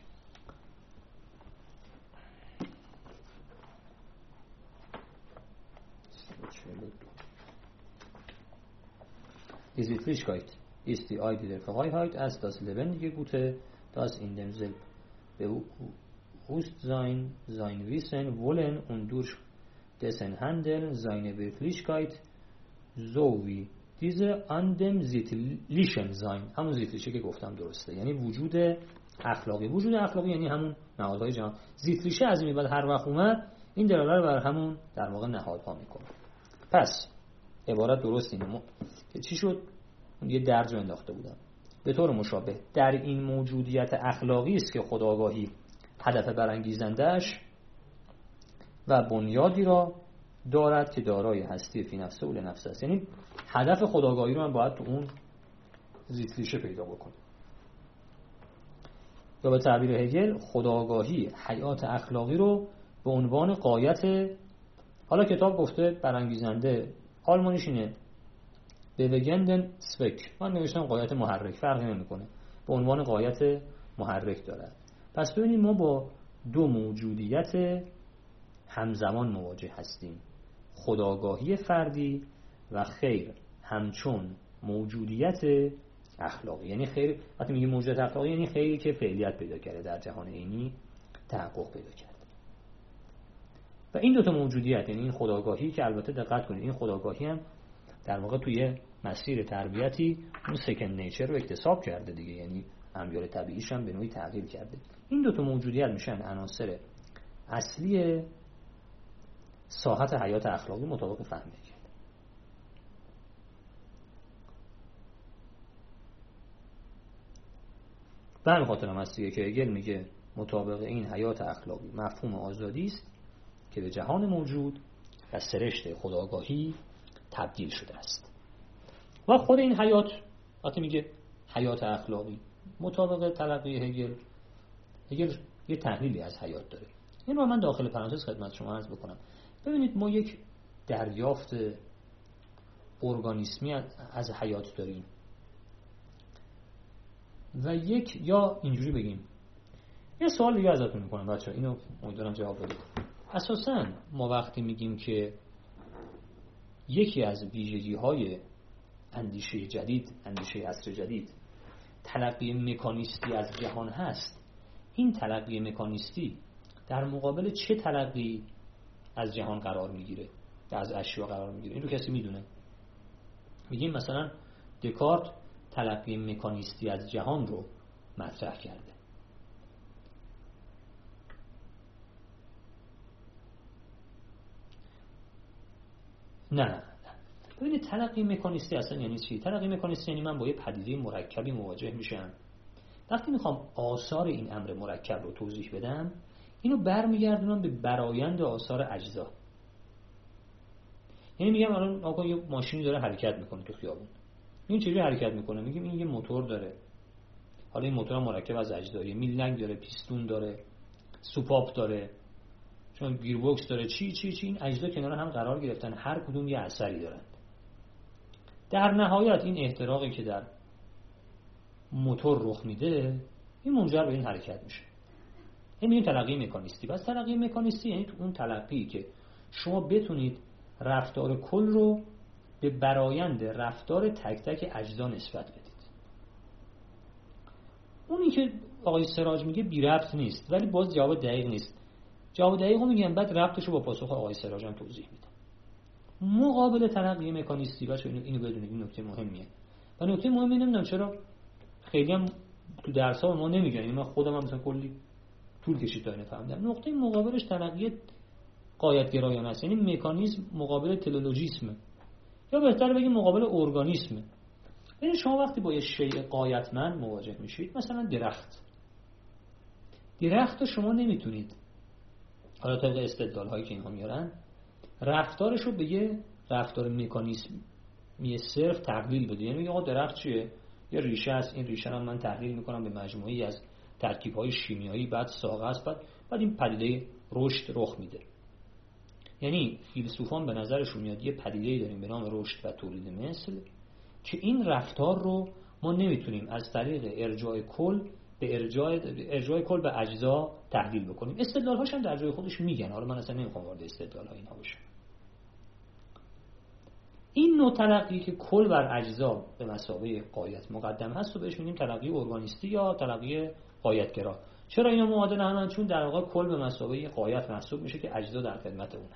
Die Sittlichkeit ist die Idee der Freiheit als das lebendige Gute, das in dem Selbstbewusstsein sein Wissen, Wollen und durch dessen Handeln seine Wirklichkeit sowie diese an dem sittlichen Sein، همون زیتلیشه که گفتم درسته، یعنی وجود اخلاقی. وجود اخلاقی یعنی همون نهادهای جهان. زیتلیشه از این بعد هر وقت اومد این دلاله رو بر همون در واقع نهادها میکنه. پس عبارت درست اینه. چی شد؟ یه درج رو انداخته بودم. به طور مشابه در این موجودیت اخلاقی است که خودآگاهی هدف برانگیزنده‌اش و بنیادی را دارد که دارای هستی فی نفسه و لنفسه است. یعنی هدف خودآگاهی رو من باید تو اون زیتلیشه پیدا بکنم. یا به تعبیر هگل خودآگاهی حیات اخلاقی رو به عنوان غایت، حالا کتاب گفته برانگیزنده، آلمانیش اینه bewegenden Zweck، من نوشتم غایت محرک، فرقی نمیکنه، به عنوان غایت محرک دارد. پس ببینید ما با دو موجودیت همزمان مواجه هستیم، خودآگاهی فردی و خیر همچون موجودیت اخلاقی. یعنی خیر وقتی میگه موجودیت اخلاقی یعنی خیری که فعلیت پیدا کرده، در جهان عینی تحقق پیدا کرده. و این دو تا موجودیت، یعنی این خودآگاهی که البته دقت کنید این خودآگاهی هم در واقع توی مسیر تربیتی اون سکند نیچر رو اکتساب کرده دیگه، یعنی امیال طبیعیش هم به نوعی تغییر کرده. این دو تا موجودیت میشن عناصر اصلی ساحت حیات اخلاقی مطابق فهم هگل. به همین خاطر هم هست که هگل میگه مطابق این حیات اخلاقی مفهوم آزادی است که به جهان موجود و سرشت خودآگاهی تبدیل شده است. و خود این حیات وقتی میگه حیات اخلاقی مطابق تلقی هگل، هگل یه تحلیلی از حیات داره. این رو من داخل پرانتز خدمت شما عرض بکنم. ببینید ما یک دریافت ارگانیسمی از حیات داریم و یک، یا اینجوری بگیم، یه سوال دیگه ازتون میکنم بچه‌ها، اینو امیدوارم جواب بدید. اساساً ما وقتی میگیم که یکی از ویژگی‌های اندیشه جدید، اندیشه عصر جدید، تلقی مکانیستی از جهان هست، این تلقی مکانیستی در مقابل چه تلقی از جهان قرار میگیره؟ از اشیا قرار میگیره. این رو کسی میدونه؟ میگیم مثلا دکارت تلقی مکانیستی از جهان رو مطرح کرده. نه ببینید تلقی مکانیستی اصلا یعنی چی؟ تلقی مکانیستی یعنی من با یه پدیده مرکبی مواجه میشم، وقتی میخوام آثار این امر مرکب رو توضیح بدم اینو برمیگردونم به برآیند آثار اجزا. یعنی میگم الان آقا یه ماشینی داره حرکت میکنه تو خیابون، این چجوری حرکت میکنه؟ میگیم این یه موتور داره، حالا این موتور مرکب از اجزاییه، میلنگ داره، پیستون داره، سوپاپ داره، چون گیربکس داره، چی چی چی این اجزا کنار هم قرار گرفتن، هر کدوم یه اثری دارن. در نهایت این احتراقی که در موتور رخ میده این منجر به این حرکت میشه. این میگیم تلقی مکانیستی. بس تلقی مکانیستی یعنی تو اون تلقی که شما بتونید رفتار کل رو به برآیند رفتار تک تک اجزا نسبت بدید. اونی که آقای سراج میگه بی ربط نیست، ولی باز جواب دقیق نیست. جواب دقیق رو میگم بعد ربطش رو با پاسخ آقای سراج هم توضیح میدم. مقابل تلقی مکانیستی، بچه‌ها اینو اینو بدونید، این نکته مهمیه. و نکته مهمی نمیدونم چرا خیلی هم تو تو درس ها ما نمیگن، یعنی من خودم هم مثلا کلی طول کشید تا اینو فهمیدم. نقطه مقابلش تلقی غایت‌گرایانه است، یعنی مکانیزم مقابل تلولوژیسم، یا بهتر بگیم مقابل ارگانیسم. یعنی شما وقتی با یه شیء غایتمند مواجه میشید، مثلا درخت درخت شما نمیتونید حالا طبق استدلال هایی که اینها میارن رفتارش رو به یه رفتار مکانیزمی صرف تقلیل بده. یعنی میگه آقا درخت چیه؟ یه ریشه است، این ریشه رو من تحلیل میکنم به مجموعی از ترکیب‌های شیمیایی، بعد ساقه است، بعد بعد این پدیده رشد رخ میده. یعنی فیلسوفان به نظرشون میاد یه پدیده‌ای داریم به نام رشد و تولید مثل که این رفتار رو ما نمیتونیم از طریق ارجاع کل به ارجاع ارجاع کل به اجزا تحلیل بکنیم. استدلال‌هاش هم در جای خودش میگن، حالا من اصلا نمیخوام وارد استدلال‌ها اینها بشم. این نوع تلقی که کل بر اجزا به مثابه غایت مقدم هست و بهش میگیم تلقی ارگانیستی یا تلقی غایت‌گرا. چرا اینا معادل همن؟ چون در واقع کل به مثابه غایت محسوب میشه که اجزا در خدمت اونه.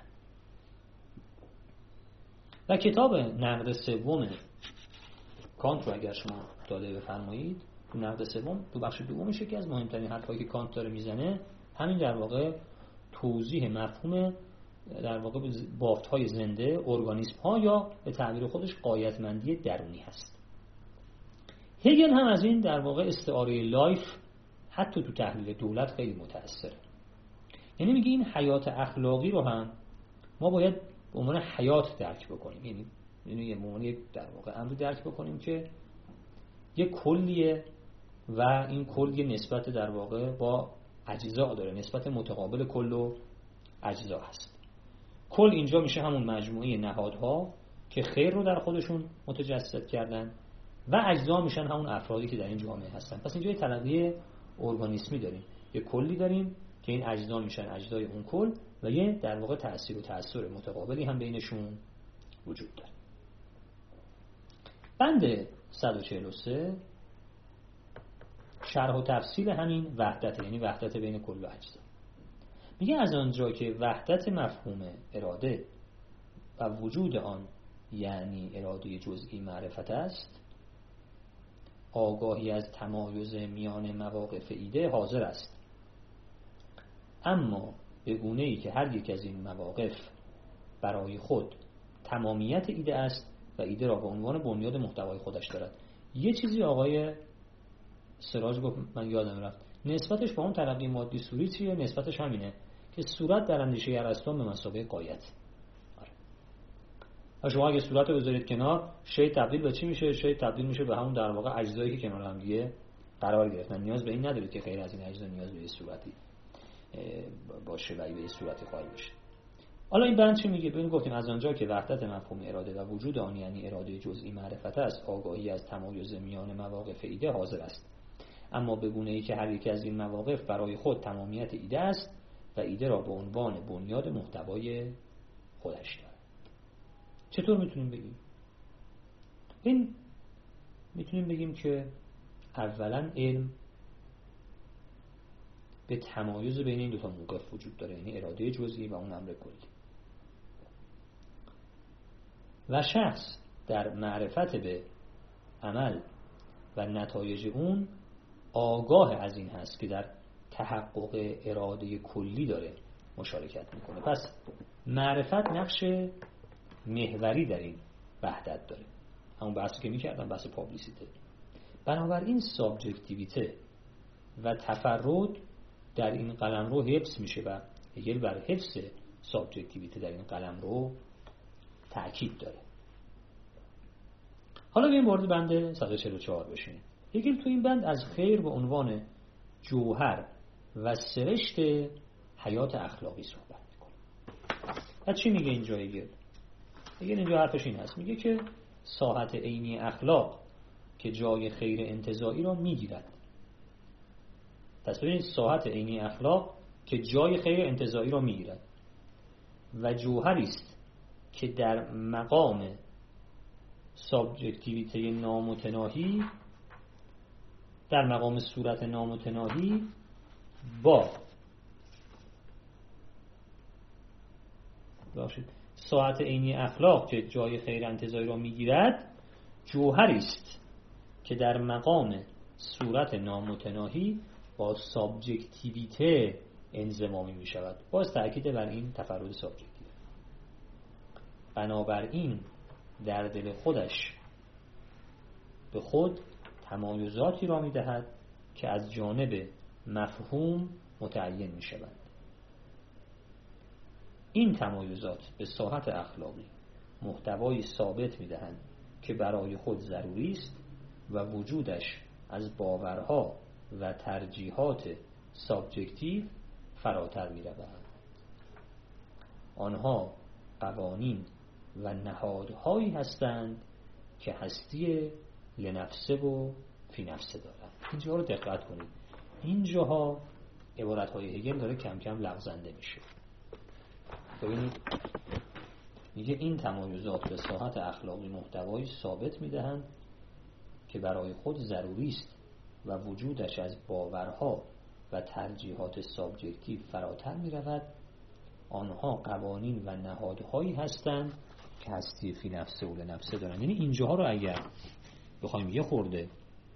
و کتاب نقد سوم کانت رو اگر شما داده بفرمایید، تو نقد سوم تو بخش دومش یکی از مهمترین حرفایی که کانت داره میزنه همین در واقع توضیح مفهوم در واقع بافت‌های زنده، ارگانیسم‌ها یا به تعبیر خودش غایتمندی درونی هست. هگل هم از این در واقع استعاره لایف حتی تو تحلیل دولت خیلی متأثره. یعنی میگه این حیات اخلاقی رو هم ما باید به عنوان حیات درک بکنیم، یعنی یعنی یه عنوان در واقع امری درک بکنیم که یه کلیه و این کل یه نسبت در واقع با اجزا داره، نسبت متقابل کل و اجزا هست. کل اینجا میشه همون مجموعه نهادها که خیر رو در خودشون متجسد کردن و اجزا میشن همون افرادی که در این جامعه هستن. پس اینجا یه تلقی ارگانیسمی داریم، یه کلی داریم که این اجزا میشن اجزای اون کل و یه در واقع تأثیر و تأثیر متقابلی هم بینشون وجود داره. بند صد و چهل و سه شرح و تفصیل همین وحدت، یعنی وحدت بین کل و اجزا. میگه از آنجا که وحدت مفهوم اراده و وجود آن یعنی اراده جزئی معرفت است، آگاهی از تمایز میان مواقف ایده حاضر است، اما به گونه‌ای که هر یک از این مواقف برای خود تمامیت ایده است و ایده را به عنوان بنیاد محتوای خودش دارد. یه چیزی آقای سراج گفت من یادم رفت، نسبتش با اون تلقی مادی صوری چیه؟ نسبتش همینه که صورت در اندیشه ارسطو به مثابه غایت. آره. شما اگه صورت رو بذارید کنار، شی تبدیل به چی میشه؟ شی تبدیل میشه به همون در واقع اجزایی که کنار هم دیگه قرار گرفتن. نیاز به این ندارید که غیر از این اجزا نیاز به صورتی باشه و به صورتی قائل بشه. حالا این بند چی میگه؟ ببین گفتیم از آنجا که وحدت مفهوم اراده و وجود آن یعنی اراده جزئی معرفت است، آگاهی از تمایز میان مواقف ایده حاضر است، اما به گونه‌ای که هر یک از این مواقف برای خود تمامیت ایده است و ایده را به عنوان بنیاد محتوای خودش دارد. چطور میتونیم بگیم؟ این میتونیم بگیم که اولا علم به تمایز بین این دو تا موقف وجود داره، یعنی اراده جزئی و اون امر کلی. و شخص در معرفت به عمل و نتایج اون آگاه از این هست که در تحقق اراده کلی داره مشارکت میکنه. پس معرفت نقش محوری در این وحدت داره، همون بحثی که میکردم، بحث پابلیسیته. بنابراین سابجکتیویته و تفرد در این قلمرو حفظ میشه و هگل بر حفظ سابجکتیویته در این قلمرو تأکید داره. حالا بیایم وارد بند صد و چهل و چهار بشیم. هگل تو این بند از خیر به عنوان جوهر و سرشت حیات اخلاقی صحبت میکنه. و چی میگه اینجا هگل؟ هگل اینجا حرفش این هست، میگه که ساحت عینی اخلاق که جای خیر انتزاعی را میگیرد. پس ببینید ساحت عینی اخلاق که جای خیر انتزاعی را میگیرد و جوهری است که در مقام سابجکتیویته نامتناهی، در مقام صورت نامتناهی با باشید ساحت عینی اخلاق که جای خیر انتزاعی را میگیرد، جوهری است که در مقام صورت نامتناهی با سابجکتیویته انضمامی می شود. باز تأکید بر این تفرد سابجکتیو. بنابراین در دل خودش به خود تمایزاتی را می دهد که از جانب مفهوم متعین می شود. این تمایزات به ساحت اخلاقی محتوایی ثابت می دهند که برای خود ضروری است و وجودش از باورها و ترجیحات سابجکتیو فراتر می رود. آنها قوانین و نهادهایی هستند که هستی لنفسه و فی نفسه دارند. اینجا رو دقت کنید. اینجاها عبارتهای هگل داره کم کم لغزنده میشه. ببینید میگه این تمایزات به ساحت اخلاقی محتوایی ثابت میدهند که برای خود ضروری است و وجودش از باورها و ترجیحات سابجکتیو فراتر می رود. آنها قوانین و نهادهایی هستند که هستی فی نفسه و لنفسه دارند. یعنی اینجاها رو اگر بخوایم یه خورده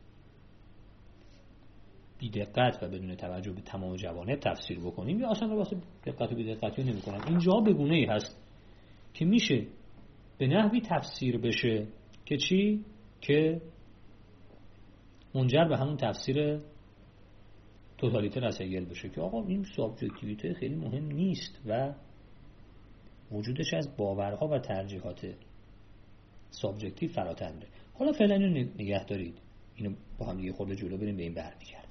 بی دقت و بدون توجه به تمام جوانب تفسیر بکنیم، یا اصلا واسه دقت و بی دقتی نمی کنم، اینجاها بگونه ای هست که میشه به نحوی تفسیر بشه که چی؟ که منجر به همون تفسیر توتالیتر از هگل بشه که آقا این سابجکتیویته خیلی مهم نیست و وجودش از باورها و ترجیحات سابجکتیو فراتر میره. حالا فعلا اینو نگه دارید، اینو با هم دیگه خورده جلو بریم به این برمیگردن.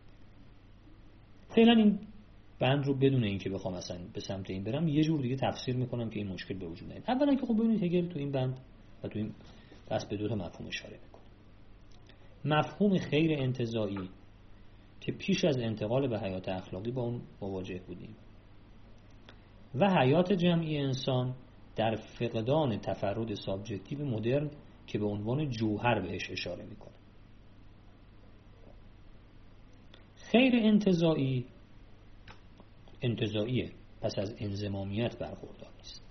فعلا این بند رو بدون اینکه بخوام اصلا به سمت این برم یه جور دیگه تفسیر میکنم که این مشکل به وجود نیاد. اولا که خب ببینید هگل تو این بند و تو این بحث به دو تا مفهوم اشاره میکنه. مفهوم خیر انتزاعی که پیش از انتقال به حیات اخلاقی با اون مواجه بودیم و حیات جمعی انسان در فقدان تفرد سابجکتیو مدرن که به عنوان جوهر بهش اشاره میکنه. خیر انتزاعی انتزاعیه، پس از انضمامیت برخوردار نیست،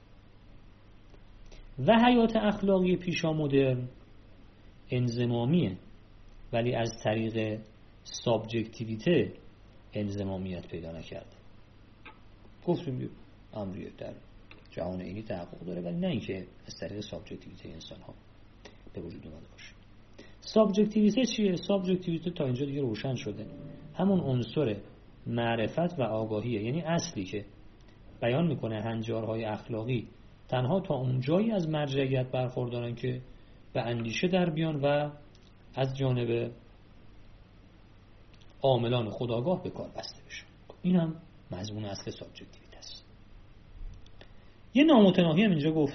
و حیات اخلاقی پیشا مدرن انضمامیه ولی از طریق سابجکتیویته انضمامیت پیدا نکرده. گفتیم امریه در جهان اینی تحقق داره ولی نه اینکه از طریق سابجکتیویته انسان ها به وجود اومده باشه. سابجکتیویته چیه؟ سابجکتیویته تا اینجا دیگه روشن شده، همون عنصر معرفت و آگاهیه، یعنی اصلی که بیان میکنه هنجارهای اخلاقی تنها تا اونجایی از مرجعیت برخوردارن که به اندیشه در بیان و از جانب عاملان خودآگاه به کار بسته بشن. این هم مضمون اصل سابجکتیویته است. یه نامتناهی هم اینجا گفت.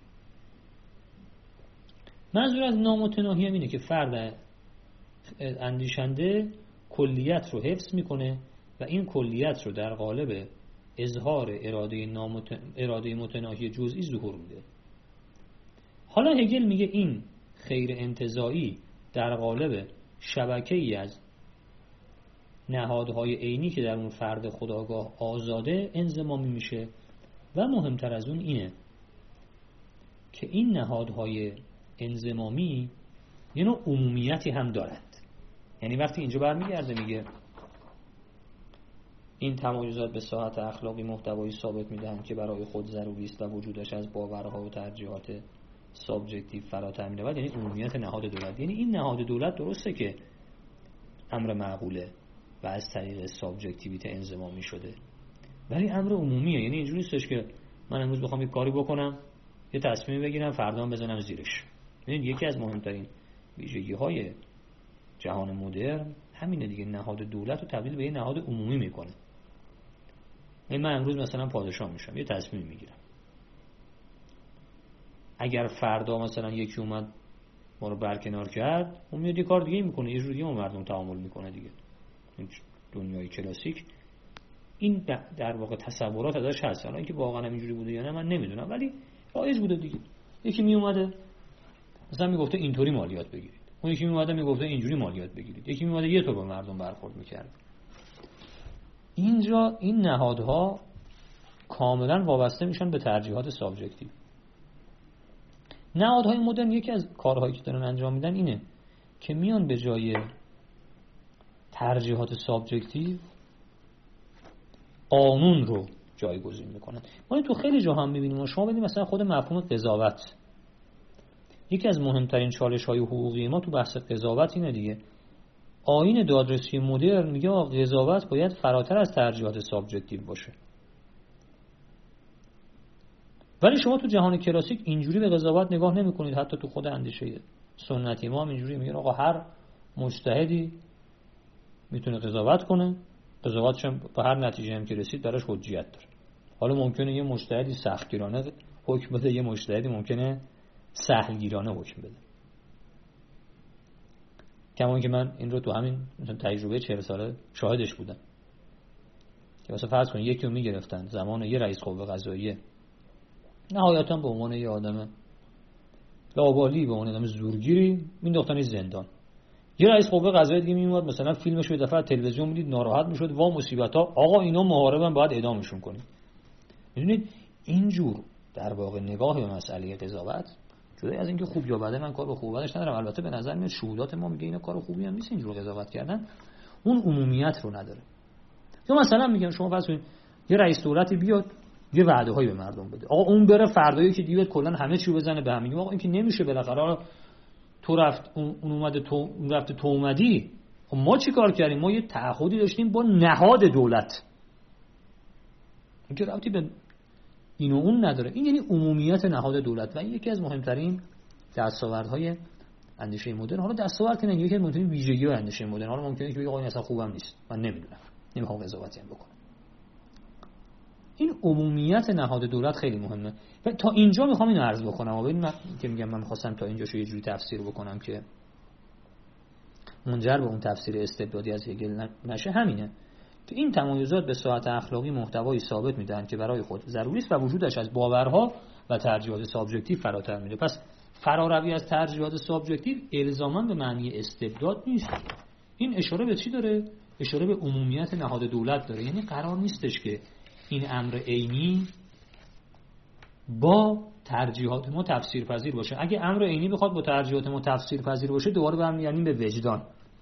منظور از نامتناهی هم اینه که فرد اندیشنده کلیت رو حفظ میکنه و این کلیت رو در قالب اظهار اراده نامتن... اراده متناهی جزئی ظهور میده. حالا هگل میگه این خیر انتزاعی در قالب شبکه‌ای از نهادهای عینی که در اون فرد خودآگاه آزاده انضمامی میشه و مهمتر از اون اینه که این نهادهای انضمامی یه نوع عمومیتی هم دارند. یعنی وقتی اینجا برمیگرده میگه این تمایزات به ساحت اخلاقی محتوایی ثابت میدهند که برای خود ضروری است و وجودش از باورها و ترجیحات سابجکتیو فراتر میرود، یعنی عمومیت نهاد دولت. یعنی این نهاد دولت درسته که امر معقوله و از طریق سابجکتیویته انضمامی شده ولی امر عمومیه. یعنی اینجوری نیستش که من امروز بخوام یک کاری بکنم یه تصمیم بگیرم فردا بزنم زیرش. ببینید یکی از مهمترین ویژگی‌های جهان مدرن همینه دیگه، نهاد دولت رو تبدیل به یه نهاد عمومی میکنه. من امروز مثلا پادشاه میشم، یه تصمیم میگیرم، اگر فردا مثلا یکی اومد ما رو برکنار کرد اون میاد یه کار دیگه میکنه، یه جور دیگه با مردم تعامل میکنه دیگه. دنیای کلاسیک این در واقع تصورات ازش هست، حالا اینکه واقعا اینجوری بوده یا نه من نمیدونم ولی رایج بوده دیگه. یکی می اومده مثلا میگفته اینطوری مالیات بگیرید، اون یکی می اومده میگفته اینجوری مالیات بگیرید، یکی می اومده یه طور با مردم برخورد میکرد. اینجا این نهادها کاملا وابسته میشن به ترجیحات سابجکتیو. نهادهای مدرن یکی از کارهایی که دارن انجام میدن اینه که میان به جای ترجیحات سابجکتیو قانون رو جایگزین میکنن. ما تو خیلی جا هم میبینیم، شما ببینید مثلا خود مفهوم قضاوت، یکی از مهمترین چالش های حقوقی ما تو بحث قضاوت اینه دیگه. آیین دادرسی مدرن میگه قضاوت باید فراتر از ترجیحات سابجکتیو باشه، ولی شما تو جهان کلاسیک اینجوری به قضاوت نگاه نمی‌کنید. حتی تو خود اندیشه سنتی ما هم اینجوری میگن آقا هر مجتهدی میتونه قضاوت کنه، قضاوتش هم به هر نتیجه هم که رسید براش حجیت داره. حالا ممکنه یه مجتهدی سختگیرانه حکم بده، یه مجتهدی ممکنه سهلگیرانه حکم بده. کما که من این رو تو همین تجربه چهل ساله شاهدش بودم که مثلا فرض کنید یکی رو میگرفتن زمان یه رئیس قوه قضاییه، نهایتا به عنوان یه آدم لاابالی، به عنوان آدم زورگیری مینداختن زندان. یه رئیس قوه قضاییه دیگه میومد مثلا فیلمش رو یه دفعه تلویزیون میدید ناراحت میشد، وا مصیبت‌ها، آقا اینا محاربن باید اعدامشون کنیم. میدونید اینجور در واقع نگاه به مسئله قضاوت، جدای از اینکه خوب یا بده من کار به خوب بدش ندارم، البته به نظر میاد شهودات ما میگه اینا کار خوبی هم نیست اینجور قضاوت کردن، اون عمومیت رو نداره. یا مثلا میگم شما فرض کنید یه رئیس دولتی بیاد یه وعده هایی به مردم بده، آقا اون بره فردایی که دیوت کلا همه چی بزنه به هم، میگه آقا این که نمیشه، بالاخره تو رفت اون اومده تو اون رفت تو اومدی. خب ما چی کار کردیم؟ ما یه تعهدی داشتیم با نهاد دولت، این که رابطی به این و اون نداره. این یعنی عمومیت نهاد دولت و این یکی از مهمترین دستاوردهای اندیشه مدرن. حالا دستاورد که نه، یکی از مهمترین ویژگی‌های اندیشه مدرن. حالا ممکنه که بگه آقا این اصلا خوبم نیست، من نمیدونم، نمیخوام قضاوتی هم بکنم. این عمومیت نهاد دولت خیلی مهمه و تا اینجا میخوام اینو عرض بکنم. و ببین من که میگم من می‌خواستم تا اینجاشو یه جوری تفسیر بکنم که منجر به اون تفسیر استبدادی از هگل نشه، همینه که این تمایزات به صحت اخلاقی محتوایی ثابت میدن که برای خود ضروری است و وجودش از باورها و ترجیحات سابجکتیو فراتر میره. پس فراروی از ترجیحات سابجکتیو الزاما به معنی استبداد نیست. این اشاره به چی داره؟ اشاره به عمومیت نهاد دولت داره. یعنی قرار نیستش که این امر عینی با ترجیحات ما تفسیر پذیر باشه. اگه امر عینی بخواد با ترجیحات ما تفسیر پذیر باشه دوباره برمیگردیم به وجدان.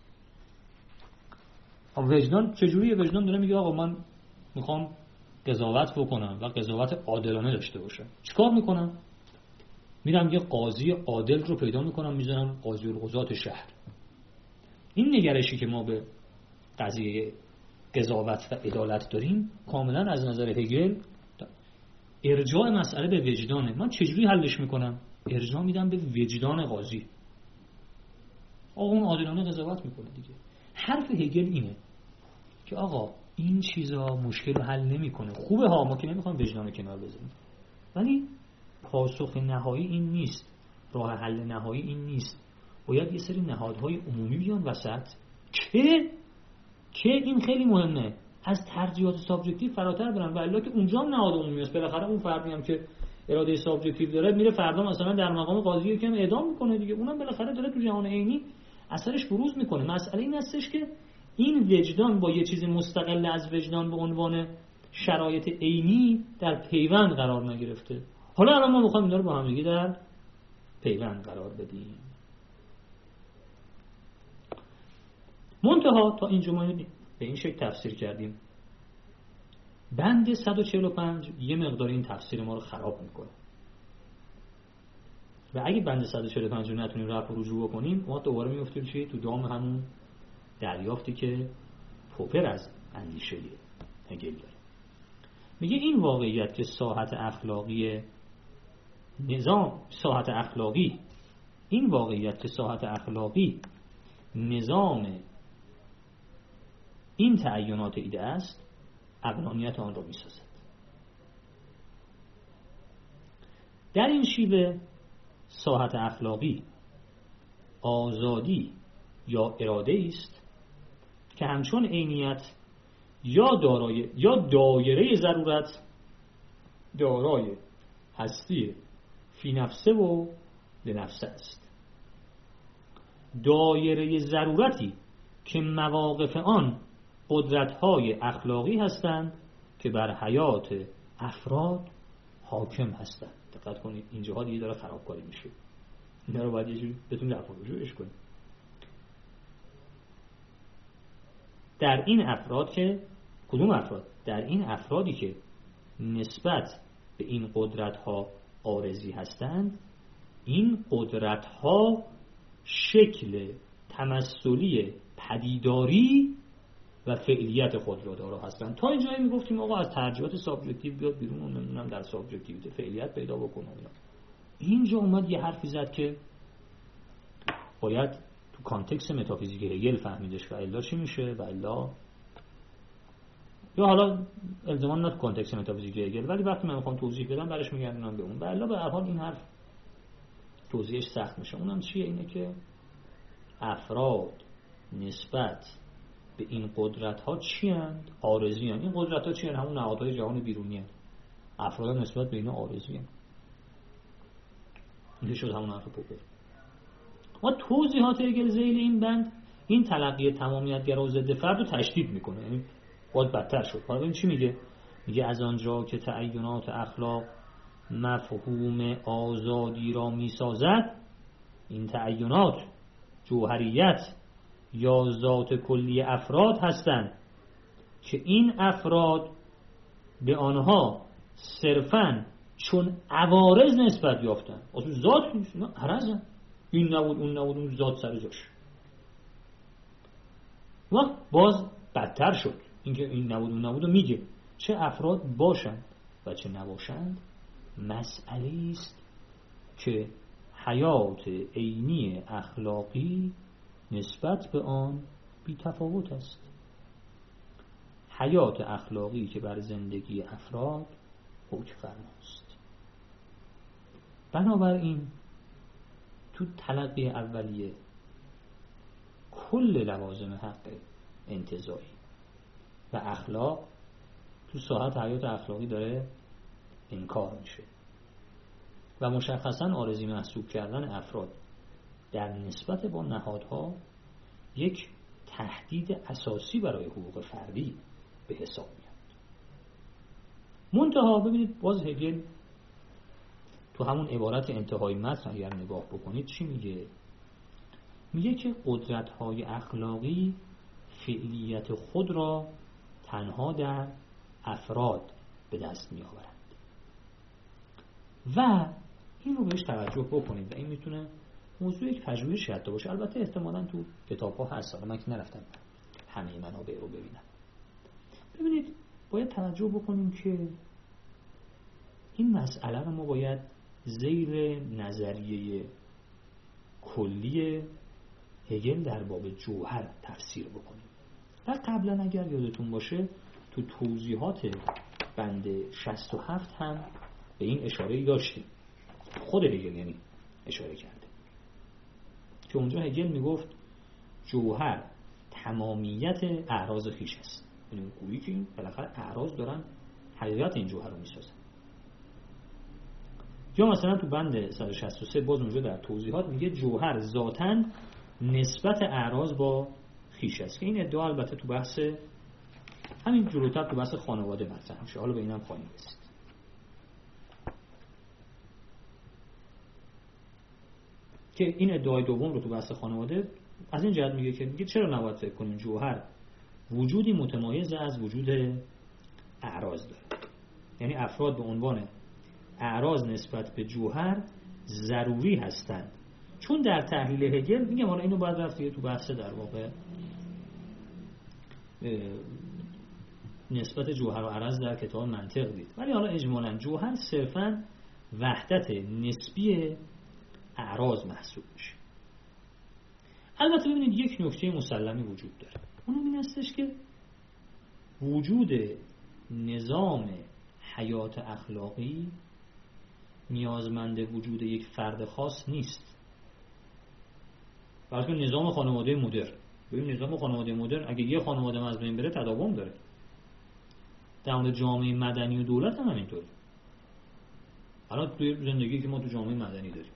وجدان چجوریه؟ وجدان داره میگه آقا من میخوام قضاوت بکنم و قضاوت عادلانه داشته باشم. چیکار میکنم؟ میرم یه قاضی عادل رو پیدا میکنم، میذارم قاضی القضات شهر. این نگرشی که ما به قضیه قضاوت و عدالت داریم کاملا از نظر هگل ارجاع مسئله به وجدانه. من چجوری حلش میکنم؟ ارجاع میدم به وجدان قاضی. آقا اون عادلانه قضاوت میکنه دیگه. حرف هگل اینه که آقا این چیزا مشکل رو حل نمیکنه. خوبه ها، ما که نمیخوایم وجدان رو کنار بذاریم، ولی پاسخ نهایی این نیست، راه حل نهایی این نیست. باید یه سری نهادهای عمومی بیان وسط که که این خیلی مهمه، از ترجیحات سابجکتیو فراتر برن، و الا که اونجا هم نهاد عمومی است. بالاخره اون فردی هم که اراده سابجکتیو داره میره فردا مثلا در مقام قاضی یکم اعدام میکنه دیگه، اونم بالاخره داره تو جهان عینی اثرش بروز میکنه. مسئله این هستش که این وجدان با یه چیز مستقل از وجدان به عنوان شرایط عینی در پیوند قرار نگرفته. حالا الان ما میخوایم اینا رو با هم دیگه در پیوند قرار بدیم. منتها تا اینجا ما به این شکل تفسیر کردیم. بند صد و چهل و پنج یه مقدار این تفسیر ما رو خراب میکنه و اگه بند صد و چهل و پنج رو نتونیم رفع و رجوع بکنیم، ما دوباره میافتیم چی؟ تو دام همون دریافتی که پوپر از اندیشه هگل داره. میگه این واقعیت که ساحت اخلاقی نظام ساحت اخلاقی این واقعیت که ساحت اخلاقی نظام این تعینات ایده است، عقلانیت آن را میسازد. در این شیوه ساحت اخلاقی آزادی یا اراده است که همچون عینیت یا دارای یا دایره ضرورت دارای هستی فی نفسه و لنفسه است. دایره ضرورتی که مواقف آن قدرت‌های اخلاقی هستند که بر حیات افراد حاکم هستند. دقت کنید اینجاها دیگه داره خرابکاری میشه. اینا رو باید یه جوری بتونید رفع و رجوعش کنید. در این افراد که کدوم افراد؟ در این افرادی که نسبت به این قدرت ها عارضی هستند، این قدرت ها شکل تمثلی پدیداری و فعلیت خود را دارا هستند. تا اینجایی میگفتیم آقا از ترجیحات سابجکتیو بیاد بیرون و نمیدونم در سابجکتیویته فعلیت پیدا بکنه. اینجا اومد یه حرفی زد که باید تو کانتکست متافیزیک هگل فهمیدش و الا چی میشه و الا یا حالا الزاما نه تو کانتکست متافیزیک هگل، ولی وقتی من میخوام توضیح بدم برش میگردونم به اون و الا به هر حال این حرف توضیحش سخت میشه. اونم چیه؟ اینه که افراد نسبت به این قدرت ها چی هستند؟ عارضی هستند. این قدرت ها چی هستند؟ همون نهادهای جهان بیرونی هستند. افراد نسبت به اینا عارضی هستند. این شد همون حرف پوپر. ما توضیحات هگل ذیل این بند این تلقی تمامیت‌گرا و ضد فرد رو تشدید میکنه، یعنی باز بدتر شد. حالا ببین چی میگه؟ میگه از آنجا که تعینات اخلاق مفهوم آزادی را میسازد، این تعینات جوهریت یا ذات کلی افراد هستند که این افراد به آنها صرفاً چون عوارض نسبت یافتن. اصلا ذات نیست، نه عرضن. این نبود اون نبود اون ذات سر جاش. وقت باز بدتر شد. اینکه این نبود اون نبود و میگه چه افراد باشند و چه نباشند مسئله است که حیات عینی اخلاقی نسبت به آن بی تفاوت است. حیات اخلاقی که بر زندگی افراد حکم فرماست. بنابراین تو تلقی اولیه کل لوازم حق انتزاعی و اخلاق تو ساحت حیات اخلاقی داره انکار میشه و مشخصاً عارضی محسوب کردن افراد در نسبت با نهادها یک تهدید اساسی برای حقوق فردی به حساب میاد. منتها ببینید باز هگل تو همون عبارت انتهای متن اگر نگاه بکنید چی میگه؟ میگه که قدرت‌های اخلاقی فعلیت خود را تنها در افراد به دست میآورند و این رو بهش توجه بکنید و این میتونه موضوع یک پژوهشی حتی باشه. البته احتمالاً تو کتاب‌ها هست، من که نرفتم همه منابع رو ببینم. ببینید باید توجه بکنیم که این مسئله رو ما باید زیر نظریه کلی هگل در باب جوهر تفسیر بکنیم. و قبلا اگر یادتون باشه تو توضیحات بند شصت و هفت هم به این اشاره داشتیم. خود هگل یعنی اشاره کرده که اونجا هگل میگفت جوهر تمامیت اعراض خویش است. یعنی گویی که این بالاخره اعراض دارن حقیقت این جوهر رو میسازن. یا مثلا تو بند صد و شصت و سه باز اونجا در توضیحات میگه جوهر ذاتاً نسبت اعراض با خویش است که این ادعا البته تو بحث همین جلوتر تو بحث خانواده مطرح میشه. حالا به اینم خواهیم رسید. که این ادعای دوم رو تو بحث خانواده از این جهت میگه که میگه چرا نباید فکر کنیم جوهر وجودی متمایز از وجود اعراض داره. یعنی افراد به عنوان اعراض نسبت به جوهر ضروری هستند، چون در تحلیل هگل میگم حالا اینو باید رفت تو بحث در واقع نسبت جوهر و عرض در کتاب منطق دید، ولی حالا اجمالاً جوهر صرفاً وحدت نسبی اعراض محسوب میشه. البته ببینید یک نکته مسلمی وجود داره، اونم این هستش که وجود نظام حیات اخلاقی نیازمند وجود یک فرد خاص نیست. برای نظام خانواده مدرن، ببین نظام خانواده مدرن اگه یه خانواده از بین بره تداوم داره. در مورد جامعه مدنی و دولت هم همینطوره. الان توی زندگی که ما تو جامعه مدنی داریم،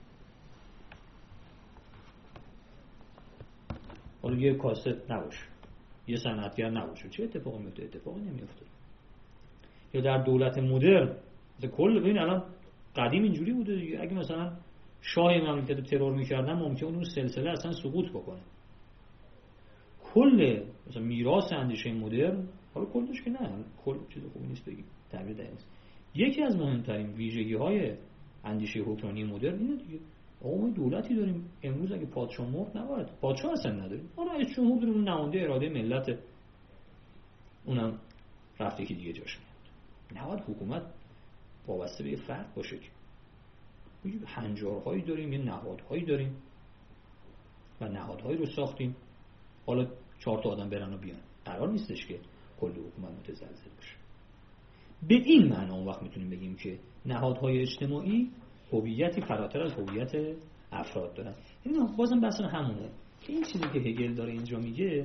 حالا یه کاسب نباشه، یه صنعتگر نباشه، چه اتفاقی میفته؟ اتفاقی نمیفته. یا در دولت مدرن مثلا کل ببین الان قدیم اینجوری بوده دیگه، اگه مثلا شاه مملکت رو ترور میکردن ممکنه اون سلسله اصلا سقوط بکنه. کل مثلا میراث اندیشه مدرن، حالا کلش که نه، کل چیز خوبی نیست بگیم، تعبیر دقیق نیست، یکی از مهمترین ویژگی‌های اندیشه حکمرانی مدرن اینه دیگه. آقا ما دولتی داریم امروز اگه پادشاه مرد نباید، پادشاه اصلا نداریم، ما رئیس جمهور داریم، نماینده اراده ملت، اونم رفته که دیگه جاش میاد. نباید حکومت وابسته به فرد باشه که یه هنجارهایی داریم، یه نهادهایی داریم و نهادهایی رو ساختیم، حالا چهار تا آدم برن و بیان. قرار نیستش که کل حکومت متزلزل بشه. به این معنا اون وقت میتونیم بگیم که نهادهای اجتماعی هویتی فراتر از هویت افراد دارن. این بازم بحث همونه که این چیزی که هگل داره اینجا میگه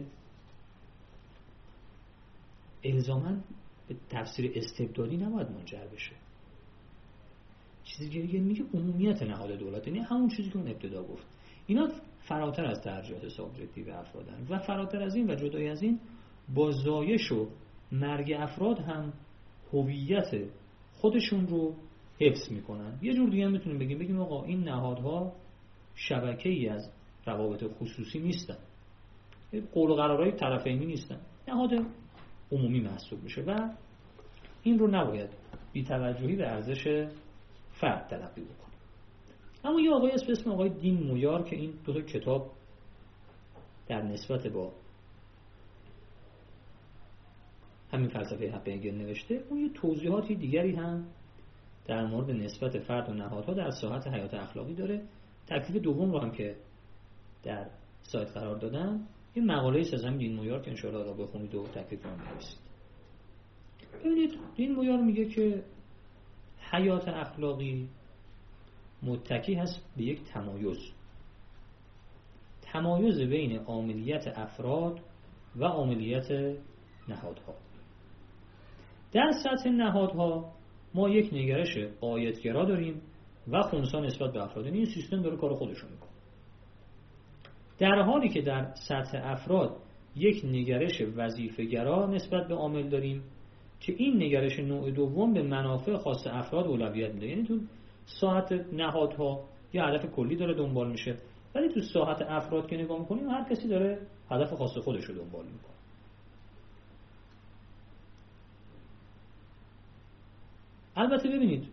الزاماً به تفسیر استبدادی نباید منجر بشه. چیزی که هگل میگه عمومیت نهاد دولت، یعنی همون چیزی که اون ابتدا گفت، اینا فراتر از ترجیحات سابجکتیو افرادن و فراتر از این و جدای از این با زایش و مرگ افراد هم هویت خودشون رو حفظ میکنن. یه جور دیگه هم میتونیم بگیم بگیم آقا این نهادها شبکه‌ای از روابط خصوصی نیستن، قول و قرارهای طرفینی نیستن، نهاد عمومی محسوب میشه و این رو نباید بی توجهی به ارزش فرد تلقی بکنه. اما یه آقای اسم اسم آقای دین مویار که این دو تا کتاب در نسبت با همین فلسفه حق هگل نوشته، اون یه توضیحاتی دیگری هم در مورد نسبت فرد و نهادها در ساحت حیات اخلاقی داره. تکلیف دوم رو هم که در سایت قرار دادم، این مقاله است از همین دین مویار که انشاءالله را بخونید و تکلیف رو بنویسید. ببینید دین مویار میگه که حیات اخلاقی متکی هست به یک تمایز تمایز بین عاملیت افراد و عاملیت نهادها. در سطح نهادها ما یک نگرش عایدگرا داریم و خنثی نسبت به افراد، این سیستم داره کار خودشون میکنه، در حالی که در سطح افراد یک نگرش وظیفه‌گرا نسبت به عامل داریم که این نگرش نوع دوم به منافع خاص افراد اولویت میده. یعنی تو ساحت نهادها یه هدف کلی داره دنبال میشه، ولی تو ساحت افراد که نگاه میکنیم هر کسی داره هدف خاص خودش رو دنبال میکنه. البته ببینید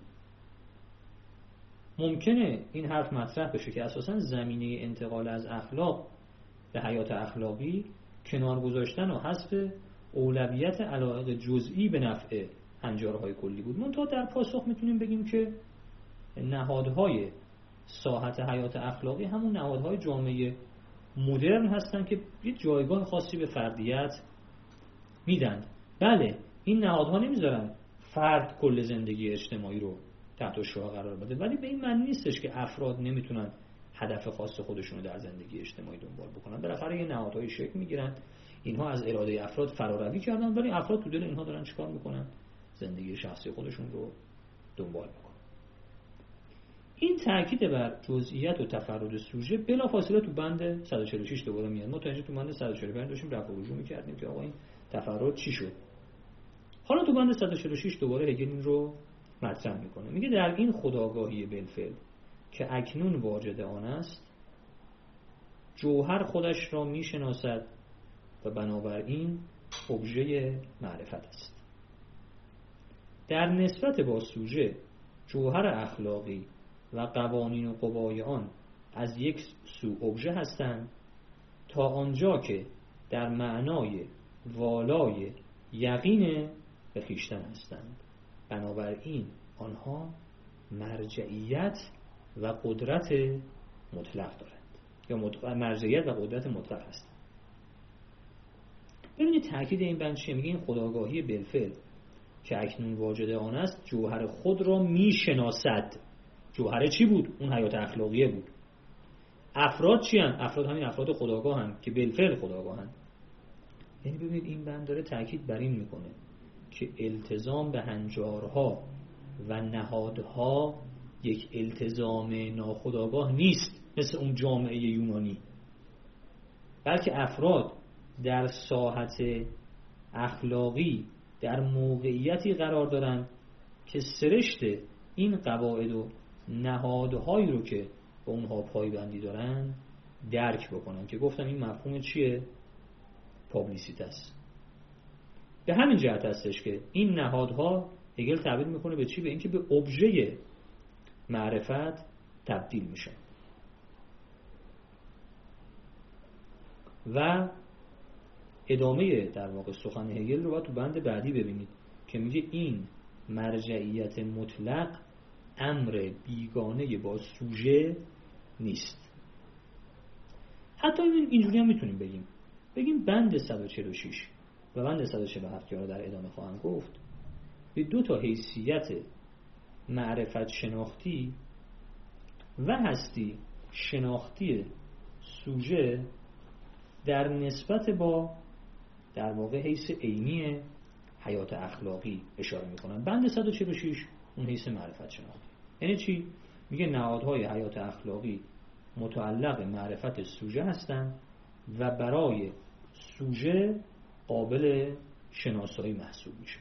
ممکنه این حرف مطرح بشه که اساساً زمینه انتقال از اخلاق به حیات اخلاقی کنار گذاشتن و حذف اولویت علایق جزئی به نفع هنجارهای کلی بود. منتها در پاسخ میتونیم بگیم که نهادهای ساحت حیات اخلاقی همون نهادهای جامعه مدرن هستن که یه جایگاه خاصی به فردیت میدن. بله این نهادها نمیذارن فرد کل زندگی اجتماعی رو تحت شعاع قرار بده، ولی به این معنی نیستش که افراد نمیتونن هدف خاص خودشون رو در زندگی اجتماعی دنبال بکنن. بالاخره یه نهادهای شکل میگیرن، اینها از اراده افراد فراروی کردن، ولی افراد تو دل اینها دارن چیکار میکنن؟ زندگی شخصی خودشون رو دنبال میکنن. این تاکید بر جزئیات و تفرد سوژه بلافاصله تو بند صد و چهل و شش دوباره میاد. ما تا اینجا تو بند صد و چهل و پنج داشتیم رفع و رجوع میکردیم که آقا این تفرد چی شد. حالا تو بند صد و چهل و شش دوباره هگل این رو مطرح میکنه. میگه در این خودآگاهی بالفعل که اکنون واجد آن است، جوهر خودش را میشناسد و بنابراین ابژه معرفت است. در نسبت با سوژه جوهر اخلاقی و قوانین و قوای آن از یک سو ابژه هستند تا آنجا که در معنای والای یقین به خویشتن هستند. بنابراین آنها مرجعیت و قدرت مطلق دارند یا مرجعیت و قدرت مطلق هستند. ببینید تأکید این بند چیه؟ میگه این خودآگاهی بالفعل که اکنون واجد آن است جوهر خود را میشناسد. جوهر چی بود؟ اون حیات اخلاقیه بود. افراد چی هن؟ افراد همین افراد خودآگاه هن که بالفعل خودآگاه هن. یعنی ببینید این بند داره تأکید بر این میکنه که التزام به هنجارها و نهادها یک التزام ناخودآگاه نیست مثل اون جامعه یونانی، بلکه افراد در ساحت اخلاقی در موقعیتی قرار دارند که سرشت این قواعد و نهادهایی رو که به اونها پایبندی دارن درک بکنن. که گفتم این مفهوم چیه؟ پابلیسیته است. به همین جهت هستش که این نهادها هگل تعبیر میکنه به چی؟ به اینکه به ابژه معرفت تبدیل میشن. و ادامه در واقع سخن هگل رو باید تو بند بعدی ببینید که میگه این مرجعیت مطلق امر بیگانه با سوژه نیست. حتی اینجوری هم میتونیم بگیم بگیم بند صد و چهل و شش و بند صد و چهل و هفت که در ادامه خواهم گفت به دو تا حیثیت معرفت شناختی و هستی شناختی سوژه در نسبت با در واقع حیث عینی حیات اخلاقی اشاره میکنن. بند صد و چهل و شش اون حیث معرفت شناختی یعنی چی؟ میگه نهادهای حیات اخلاقی متعلق معرفت سوژه هستند و برای سوژه قابل شناسایی محسوب میشه.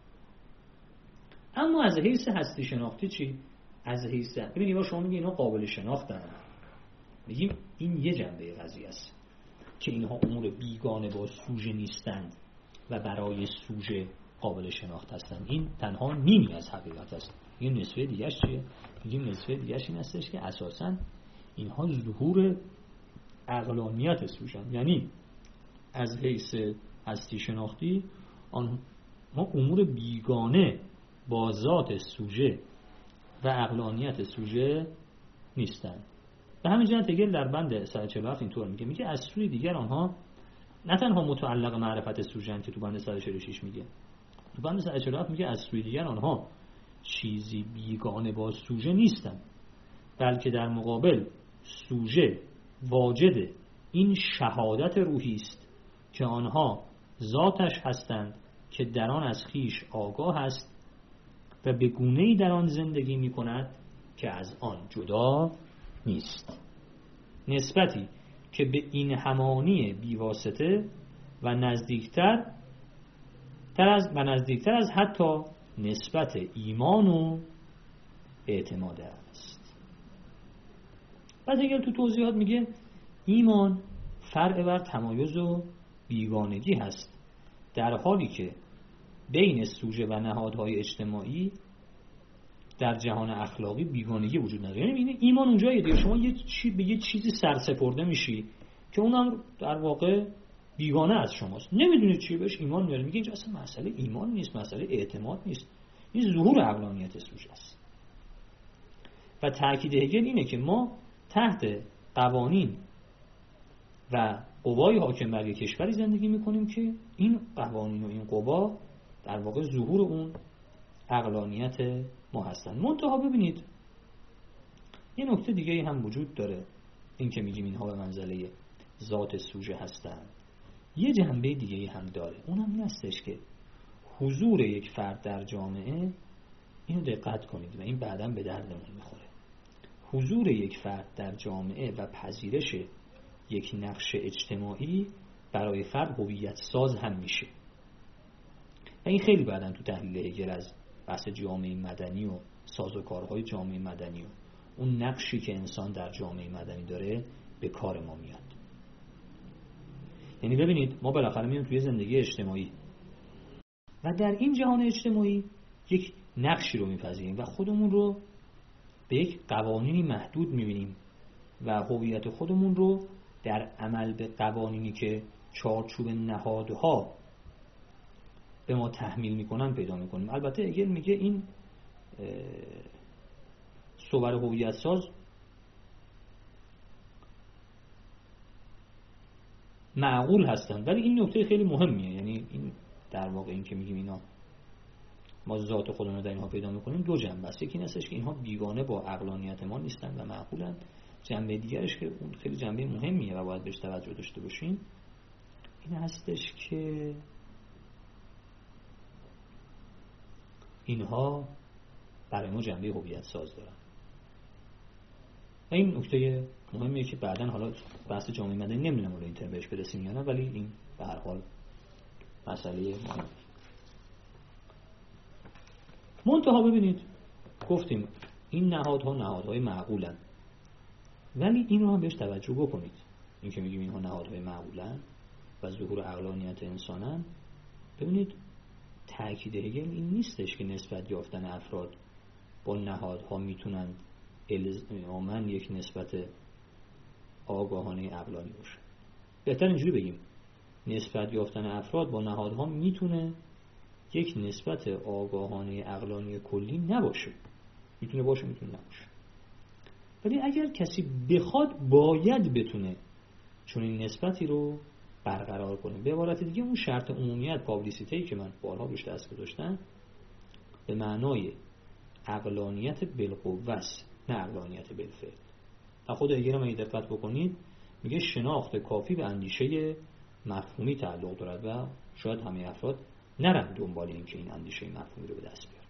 اما از حیث هستی شناختی چی؟ از حیث ببینید ما شما میگه اینا قابل شناختن، میگیم این یه جنبه قضیه است که اینها امور بیگانه با سوژه نیستند و برای سوژه قابل شناخت هستند. این تنها نیمی از حقیقت است. این نصفه دیگه‌اش چیه؟ میگیم نصفه دیگه‌اش این هستش که اساساً اینها ظهور عقلانیت سوژه، یعنی از حیث هستی شناختی آنها امور بیگانه با ذات سوژه و عقلانیت سوژه نیستند. به همین جهت هگل در بند صد و چهل و هفت اینطور میگه میگه از سوی دیگر آنها نه تنها متعلق معرفت سوژه که تو بند صد و چهل و شش میگه، تو بند صد و چهل و هفت میگه از سوی دیگر آنها چیزی بیگانه با سوژه نیستند، بلکه در مقابل سوژه واجد این شهادت روحی است که آنها ذاتش هستند که در آن از خیش آگاه است و به گونه‌ای در آن زندگی میکند که از آن جدا نیست. نسبتی که به این همانی بیواسطه و نزدیکتر تر از و نزدیکتر از حتی نسبت ایمان و اعتماد است. بعد اگر تو توضیحات میگه ایمان فرع بر تمایز و بیگانگی هست، در حالی که بین سوژه و نهادهای اجتماعی در جهان اخلاقی بیگانگی وجود نداره. یعنی ایمان اونجاییه دیگه، شما یه چی به یه چیزی سرسپرده میشی که اونم در واقع بیگانه از شماست، نمیدونید چی بهش ایمان میاره. میگه اینجا اصلا مسئله ایمان نیست، مسئله اعتماد نیست، این ظهور عقلانیت سوژه است. و تأکید هگل اینه که ما تحت قوانین و قوای حاکم بر یک کشوری زندگی میکنیم که این قوانین و این قوا در واقع ظهور اون عقلانیت ما هستن. منتها ببینید یه نکته دیگه هم وجود داره، این که میگیم اینها به منزله ذات سوژه هستن، یه جنبه دیگه هم داره، اونم این هستش که حضور یک فرد در جامعه، اینو دقت کنید و این بعداً به دردمون میخوره، حضور یک فرد در جامعه و پذیرش یک نقش اجتماعی برای فرد هویت ساز هم میشه. و این خیلی بعداً تو تحلیل هگل از بحث جامعه مدنی و سازوکارهای جامعه مدنی و اون نقشی که انسان در جامعه مدنی داره به کار ما میاد. یعنی ببینید ما بالاخره میایم توی زندگی اجتماعی و در این جهان اجتماعی یک نقشی رو میپذیریم و خودمون رو به یک قوانینی محدود میبینیم و هویت خودمون رو در عمل به قوانینی که چارچوب نهادها به ما تحمیل میکنن پیدا میکنیم. البته هگل میگه این صور هویت ساز معقول هستن، ولی این نکته خیلی مهمیه، یعنی این در واقع این که میگیم اینا ما ذات خودمون رو در اینها پیدا میکنیم دو جنبه است. یکی این هستش که اینها بیگانه با عقلانیت ما نیستن و معقولن. جنبه دیگرش که اون خیلی جنبه مهمیه و باید بهش توجه داشته باشیم این هستش که اینها برای ما جنبه هویت ساز دارن. و این نکته مهمیه که بعداً حالا بحث جامعه مدنی نمیدونم حالا اینطور بهش برسیم یا نه، ولی این به هر حال مسئله مهمه. منتها ببینید گفتیم این نهادها نهادهای معقولن، ولی این رو هم بهش توجه بکنید. این که میگیم اینها نهادهای معقولن و ظهور عقلانیت انسانن، ببینید تأکید هگل این نیستش که نسبت یافتن افراد با نهادها میتونن الزاماً یک نسبت آگاهانه عقلانی باشه. بهتر اینجوری بگیم نسبت یافتن افراد با نهادها میتونه یک نسبت آگاهانه عقلانی کلی نباشه، میتونه باشه میتونه نباشه، ولی اگر کسی بخواد باید بتونه چون این نسبتی رو برقرار کنه. به عبارت دیگه اون شرط عمومیت پابلیسیتی که من بارها روش دست گذاشتم به معنای عقلانیت بالقوه است، نه عقلانیت بالفعل. تا خود هگل هم اگه دقت بکنید میگه شناخت کافی به اندیشه مفهومی تعلق دارد و شاید همه افراد نرن دنبال این که این اندیشه مفهومی رو به دست بیارن.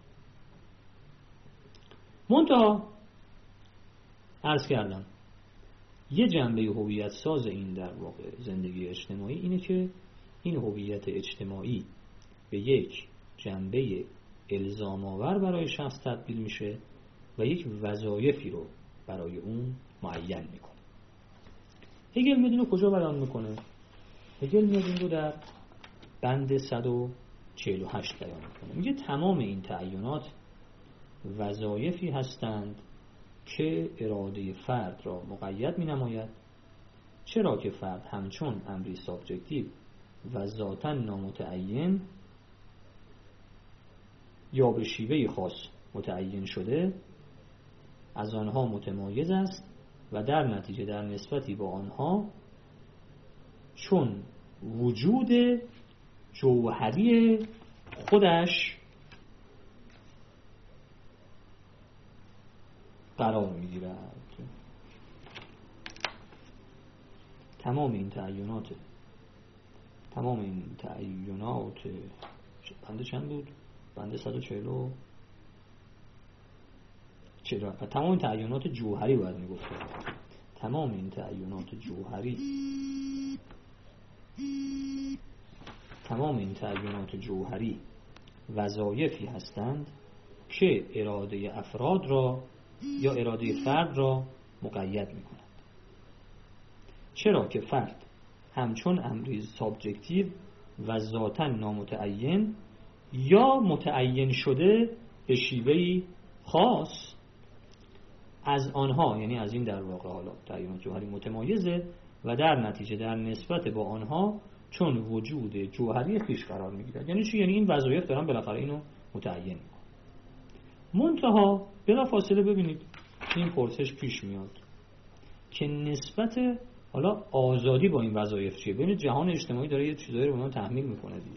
منتها عرض کردم یه جنبه هویت ساز این در واقع زندگی اجتماعی اینه که این هویت اجتماعی به یک جنبه الزام آور برای شخص تبدیل میشه و یک وظایفی رو برای اون معین میکنه. هگل میدونه کجا بیان میکنه؟ هگل میاد این رو در بند صد و چهل و هشت بیان میکنه. میگه تمام این تعیینات وظایفی هستند که اراده فرد را مقید می نماید، چرا که فرد همچون امری سابجکتیو و ذاتاً نامتعین یا به شیوه خاص متعین شده از آنها متمایز است و در نتیجه در نسبتی با آنها چون وجود جوهری خودش قرار میگیرد. تمام این تعیینات تمام این تعیینات بنده چند بود؟ بنده صد و چهل و چرا؟ تمام این تعیینات جوهری باید میگفت. تمام این تعیینات جوهری تمام این تعیینات جوهری وظایفی هستند که اراده افراد را یا اراده فرد را مقید می‌کند. چرا که فرد همچون امری سابجکتیو و ذاتاً نامتعین یا متعین شده به شیوهی خاص از آنها، یعنی از این در واقع حالا تعیینات جوهری متمایزه و در نتیجه در نسبت با آنها چون وجود جوهری خیش قرار می‌گیرد. یعنی چی؟ یعنی این وظایف دارن بالاخره اینو متعین می‌کنن. منتها بلا فاصله ببینید این پرسش پیش میاد که نسبت حالا آزادی با این وظایف چیه؟ ببینید جهان اجتماعی داره یه چیزایی رو به ما تحمیل میکنه دیگه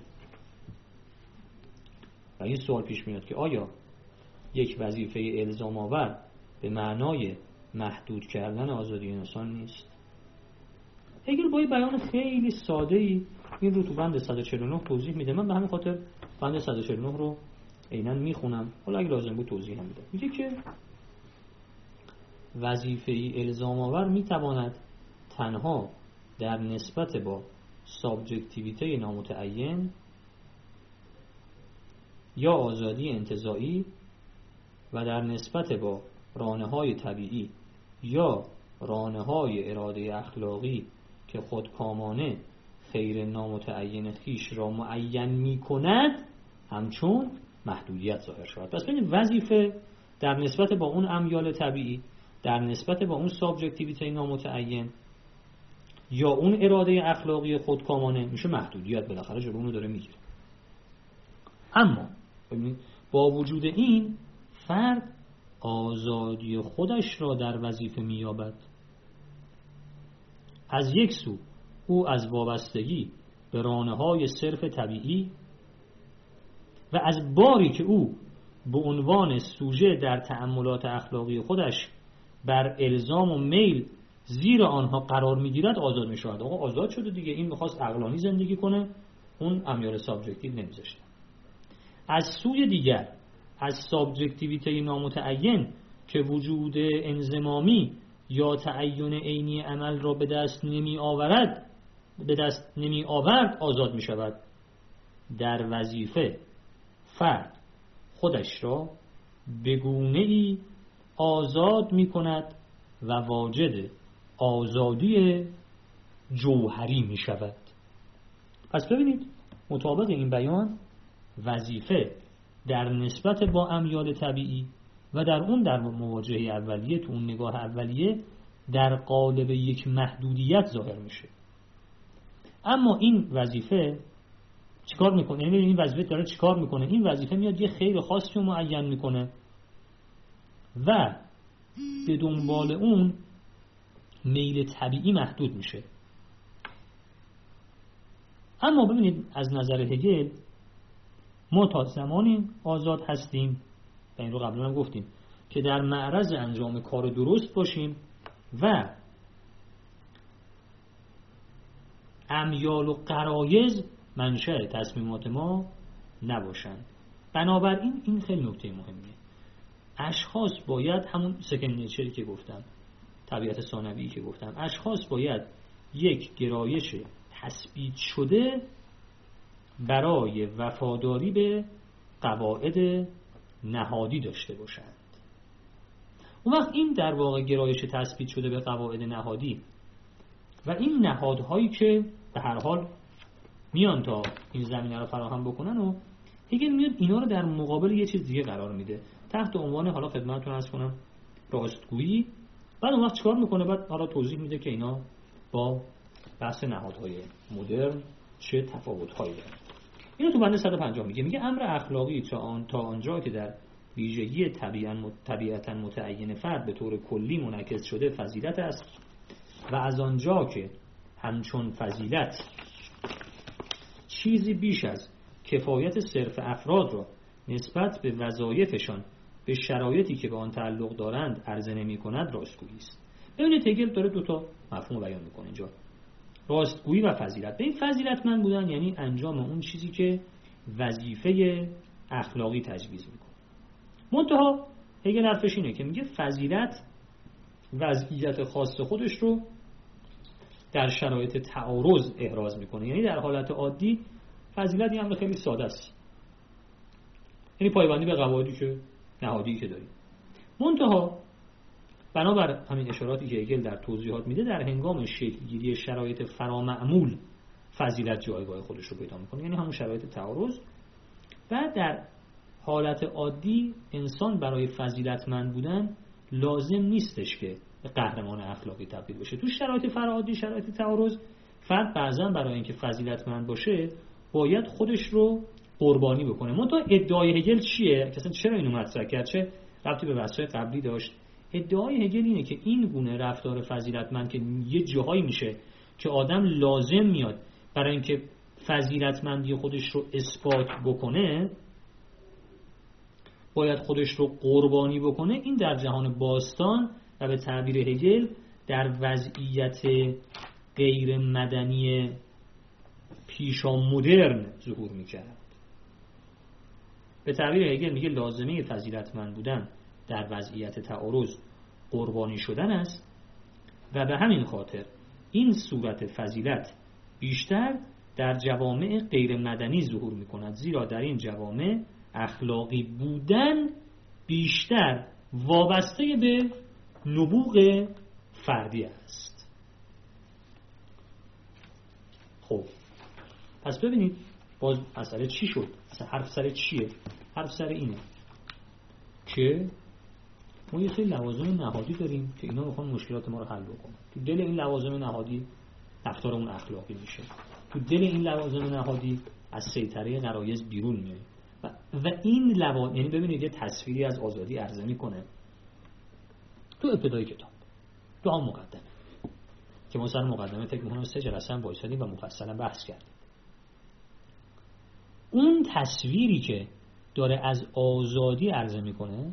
و این سوال پیش میاد که آیا یک وظیفه الزام آور به معنای محدود کردن آزادی انسان نیست؟ هگل با یه بیان خیلی ساده‌ای این رو تو بند صد و چهل و نه توضیح میده. من به همین خاطر بند صد و چهل و نه رو عیناً میخونم، حالا اگه لازم بود توضیح هم میدم. میگه که وظیفه الزام آور میتواند تنها در نسبت با سابجکتیویته نامتعین یا آزادی انتزاعی و در نسبت با رانه‌های طبیعی یا رانه‌های اراده اخلاقی که خودکامانه خیر نامتعین خیش را معین می‌کند همچون محدودیت ظاهر شود. پس ببینید وظیفه در نسبت با اون امیال طبیعی، در نسبت با اون سابجکتیویته نامتعین یا اون اراده اخلاقی خودکامانه میشه محدودیت، بالاخره جلو اون رو داره میگیره. اما ببینید با وجود این فرد آزادی خودش را در وظیفه مییابد. از یک سو او از وابستگی به رانه‌های صرف طبیعی و از باری که او به عنوان سوژه در تأملات اخلاقی خودش بر الزام و میل زیر آنها قرار میگیرد آزاد میشود. آقا آزاد شده دیگه، این میخواست عقلانی زندگی کنه، اون امیال سابجکتیو نمیذاشته. از سوی دیگر از سابجکتیویته نامتعین که وجود انضمامی یا تعین عینی عمل را به دست نمی آورد به دست نمی آورد آزاد می شود. در وظیفه فرد خودش را به گونه‌ای آزاد می کند و واجد آزادی جوهری می شود. پس ببینید مطابق این بیان وظیفه در نسبت با امیال طبیعی و در اون در مواجهه اولیه، تو اون نگاه اولیه در قالب یک محدودیت ظاهر میشه. اما این وظیفه چیکار میکنه؟ یعنی این وظیفه داره چیکار میکنه؟ این وظیفه میاد یه خیر خاصی رو معین میکنه و به دنبال اون میل طبیعی محدود میشه. اما ببینید از نظر هگل ما تا زمانی آزاد هستیم و این رو قبلا هم گفتیم که در معرض انجام کار درست باشیم و امیال و غرایز منشأ تصمیمات ما نباشند. بنابراین این خیلی نکته مهمیه. اشخاص باید همون سکن نیچری که گفتم، طبیعت ثانویی که گفتم، اشخاص باید یک گرایش تثبیت شده برای وفاداری به قواعد نهادی داشته باشند. اون وقت این در واقع گرایش تثبیت شده به قواعد نهادی و این نهادهایی که به هر حال میان تا این زمینه رو فراهم بکنن و هگل میاد اینا رو در مقابل یه چیز دیگه قرار میده تحت عنوان، حالا خدمتتون عرض کنم، راستگویی. بعد اون وقت چیکار میکنه؟ بعد حالا توضیح میده که اینا با بحث نهادهای مدرن چه تفاوت‌هایی داره. اینو تو بند صد و پنجاه میگه میگه امر اخلاقی تا آن تا آنجا که در ویژگی طبیعتاً متعین فرد به طور کلی منعکس شده فضیلت است و از آنجا که همچون فضیلت چیزی بیش از کفایت صرف افراد را نسبت به وظایفشان به شرایطی که به آن تعلق دارند عرضه نمی کند راستگویی است. ببینید هگل داره دو تا مفهوم بیان میکنه اینجا، راستگویی و فضیلت. به این فضیلتمند بودن یعنی انجام اون چیزی که وظیفه اخلاقی تجویز میکنه. منتها هگل حرفش اینه که میگه فضیلت وضعیت خاص خودش رو در شرایط تعارض احراز میکنه. یعنی در حالت عادی فضیلت یه امر خیلی ساده است، یعنی پایبندی به قواعدی که نهادی که داریم. منتها بنابر همین اشاراتی که هگل در توضیحات میده، در هنگام شکلگیری شرایط فرامعمول فضیلت جایگاه خودش رو پیدا میکنه، یعنی همون شرایط تعارض. و در حالت عادی انسان برای فضیلتمند بودن لازم نیستش که قهرمان اخلاقی تبدیل بشه. تو شرایط فرعادی، شرایط تعارض، فرد بعضا برای اینکه فضیلتمند باشه باید خودش رو قربانی بکنه. منتها ادعای هگل چیه؟ اصلا چرا اینو مطرح کرد؟ چه ربطی به بحث‌های قبلی داشت؟ ادعای هگل اینه که این گونه رفتار فضیلتمند که یه جاهایی میشه که آدم لازم میاد برای اینکه فضیلتمندی خودش رو اثبات بکنه، باید خودش رو قربانی بکنه. این در جهان باستان و به تعبیر هگل در وضعیت غیر مدنی پیشا مدرن ظهور میکرد. به تعبیر هگل میگه لازمه فضیلتمند بودن در وضعیت تعارض قربانی شدن است و به همین خاطر این صورت فضیلت بیشتر در جوامع غیر مدنی ظهور میکند، زیرا در این جوامع اخلاقی بودن بیشتر وابسته به نبوغ فردی است. خب پس ببینید باز مسئله چی شد؟ حرف سر چیه؟ حرف سر اینه که ما یه سری لوازم نهادی داریم که اینا میخوان مشکلات ما رو حل بکنن. تو دل این لوازم نهادی رفتارمون اخلاقی میشه. تو دل این لوازم نهادی از سیطره غرایز بیرون میاد و, و این لوازم، یعنی ببینید یه تصویری از آزادی عرضه میکنه تو ابتدای کتاب، تو هم مقدمه که ما سر مقدمه فکر میکنم سه جلسه هم وایسادیم و مفصلا بحث کردیم. اون تصویری که داره از آزادی عرضه میکنه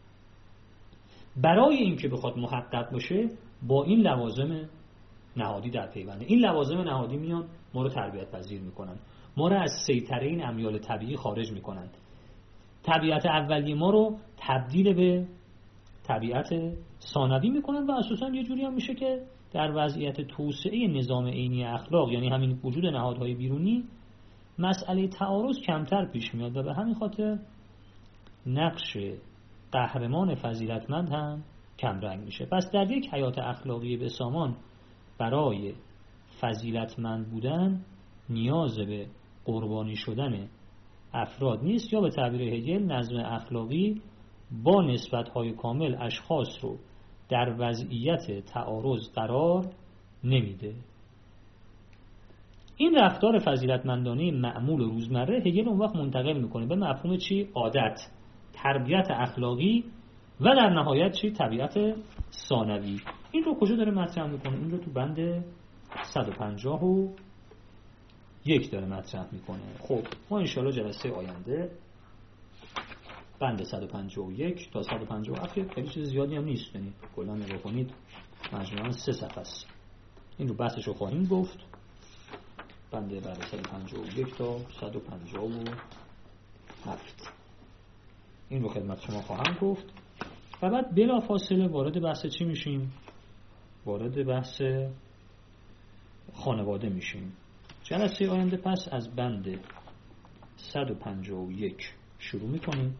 برای اینکه بخواد محقق باشه با این لوازم نهادی در پیونده. این لوازم نهادی میان ما رو تربیت پذیر میکنن، ما رو از سیطره این امیال طبیعی خارج میکنن، طبیعت اولیه ما رو تبدیل به طبیعت ثانوی میکنن و اساسا یه جوری هم میشه که در وضعیت توسعه نظام عینی اخلاق، یعنی همین وجود نهادهای بیرونی، مسئله تعارض کمتر پیش میاد و به همین خاطر نقش قهرمان فضیلتمند هم کم رنگ میشه. پس در یک حیات اخلاقی به سامان برای فضیلتمند بودن نیاز به قربانی شدن افراد نیست، یا به تعبیر هگل نظم اخلاقی با نسبت‌های کامل اشخاص رو در وضعیت تعارض قرار نمیده. این رفتار فضیلتمندانه معمول و روزمره هگل اون وقت منتقل میکنه به مفهوم چی؟ عادت، تربیت اخلاقی و در نهایت چی؟ طبیعت ثانوی. این رو کجا داره مطرح میکنه؟ این رو تو بند صد و پنجاه و یک داره مطرح میکنه. خب ما انشاءالله جلسه آینده بند صد و پنجاه و یک تا صد و پنجاه و هفت، خیلی چیز زیادی هم نیست، یعنی کلا نگاه کنید مجموعاً سه صفحه است. این رو بحثش رو خواهیم گفت، بند بعد صد و پنجاه و یک تا صد و پنجاه و هفت این رو خدمت شما خواهم گفت و بعد بلا فاصله وارد بحث چی میشیم؟ وارد بحث خانواده میشیم. جلسه آینده پس از بند صد و پنجاه و یک شروع میکنیم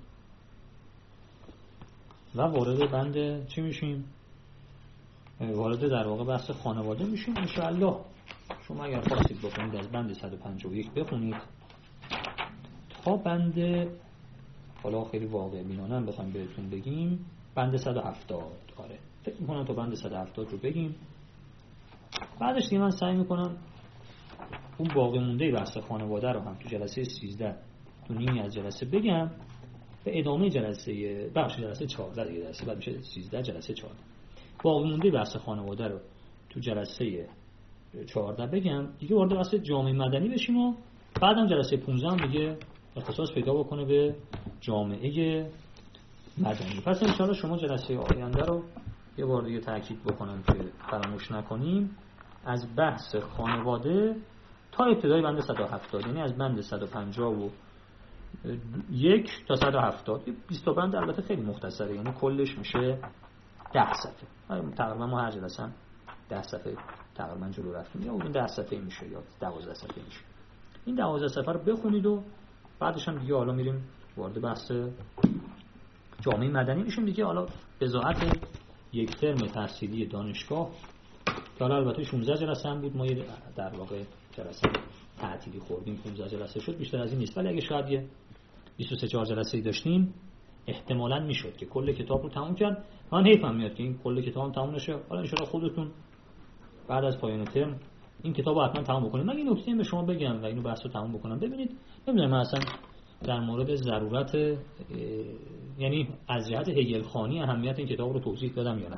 و وارد بند چی میشیم؟ وارد در واقع بحث خانواده میشیم. انشاءالله شما اگر خواستید بکنید از بند صد و پنجاه و یک بخونید تا بند، حالا خیلی واقع بینانه هم بخوایم بهتون بگیم، بند صد و هفتاد. آره فکر میکنم تا بند صد و هفتاد رو بگیم، بعدش دیگه من سعی میکنم اون باقی مونده بحث خانواده رو هم تو جلسه سیزده تو نیمی از جلسه بگم، به ادامه جلسه بخش جلسه چهارده دیگه جلسه بعد میشه سیزده جلسه چهارده، باقی مونده بحث خانواده رو تو جلسه چهارده بگم دیگه، وارد بحث جامعه مدنی بشیم و بعدم جلسه پانزده هم دیگه اختصاص پیدا بکنه به جامعه مدنی. پس انشاءالله شما جلسه آینده رو یه بار دیگه تاکید بکنم که فراموش نکنیم از بحث خانواده تا ابتدای بند صد و هفتاد، یعنی از بند صد و پنجاه و یک تا صد و هفتاد، بیست تا بند البته خیلی مختصره، یعنی کلش میشه ده صفحه. تقریبا ما هر جلسه هم ده صفحه تقریبا جلو رفتیم، یا اون ده صفحه میشه یا دوازده صفحه میشه. این دوازده صفحه رو بخونید و بعدش هم دیگه حالا میریم وارد بحث جامعه مدنی میشیم دیگه. حالا بضاعت یک ترم تحصیلی دانشگاه که حالا البته شانزده جلسه هم بود، ما در واقع جلسه تعطیلی خوردیم، پانزده جلسه شد، بیشتر از این نیست، ولی اگه شاید یه بیست و سه چهار جلسه داشتیم احتمالاً میشد که کل کتاب رو تموم کرد. من حیفم میاد که این کل کتاب هم تموم نشه. حالا ان شاءالله خودتون بعد از پایان ترم این کتاب رو حتما تموم بکنید. من این نکته به شما بگم و اینو بحث رو تموم بکنم. ببینید نمیدونم من اصلا در مورد ضرورت یعنی از جهت هگل خانی اهمیت این کتاب رو توضیح دادم یا نه.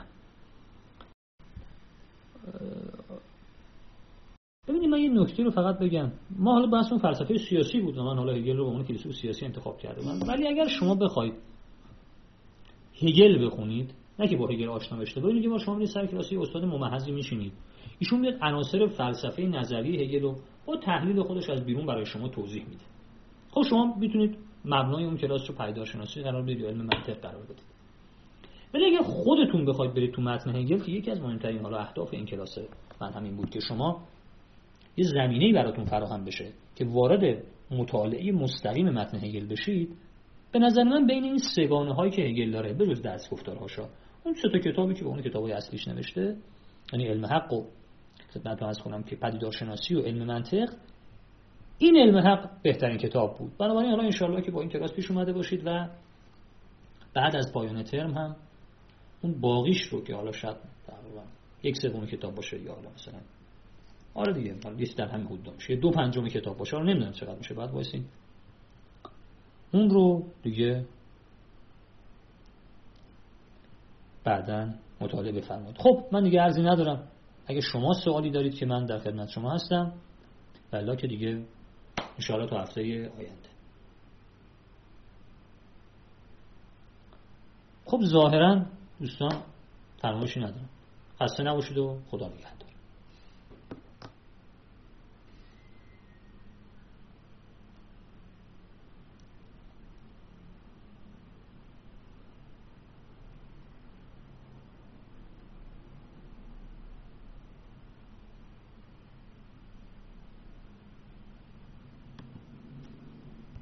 ببینید من یه نکته رو فقط بگم. ما حالا بحثمون فلسفه سیاسی بود و من حالا هگل رو به عنوان فیلسوف سیاسی انتخاب کردم، ولی اگر شما بخواید هگل بخونید، نه که با هگل آشنا بشید، ببینید که ما شما میرید سر کلاس استاد ممحضی میشینید، ایشون میاد عناصر فلسفه نظری هگل رو با تحلیل خودش از بیرون برای شما توضیح میده. خب شما میتونید مبنای اون کلاس رو پدیدارشناسی قرار بدید یا علم منطق قرار بدید. ولی اگه خودتون بخواید برید تو متن هگل، که یکی از مهمترین حالا اهداف این کلاس من همین بود که شما یه زمینه‌ای براتون فراهم بشه که وارد مطالعه مستقیم متن هگل بشید، به نظر من بین این سگانه هایی که هگل داره به جز دستگفتارهاشا، اون سه تا کتابی که به اون کتابای اصلیش نوشته، یعنی علم حق و خدمتتون عرض کنم که پدیدارشناسی و علم منطق، این علم حق بهترین کتاب بود. بنابراین حالا ان شاءالله که با این کلاس پیش اومده باشید و بعد از پایان ترم هم اون باقیش رو که حالا شاید تقریبا یک سوم کتاب باشه یا حالا مثلا آره دیگه حالا لیست در همین حدود میشه، دو پنجم کتاب باشه، حالا نمیدونم چقدر میشه، بعد وایسین اون رو دیگه بعداً مطالعه بفرمایید. خب من دیگه عرضی ندارم، اگه شما سوالی دارید که من در خدمت شما هستم، والله که دیگه ان شاءالله تا هفته آینده. خب ظاهرا دوستان فرمایشی ندارم، خسته نباشید و خدا نگهدار.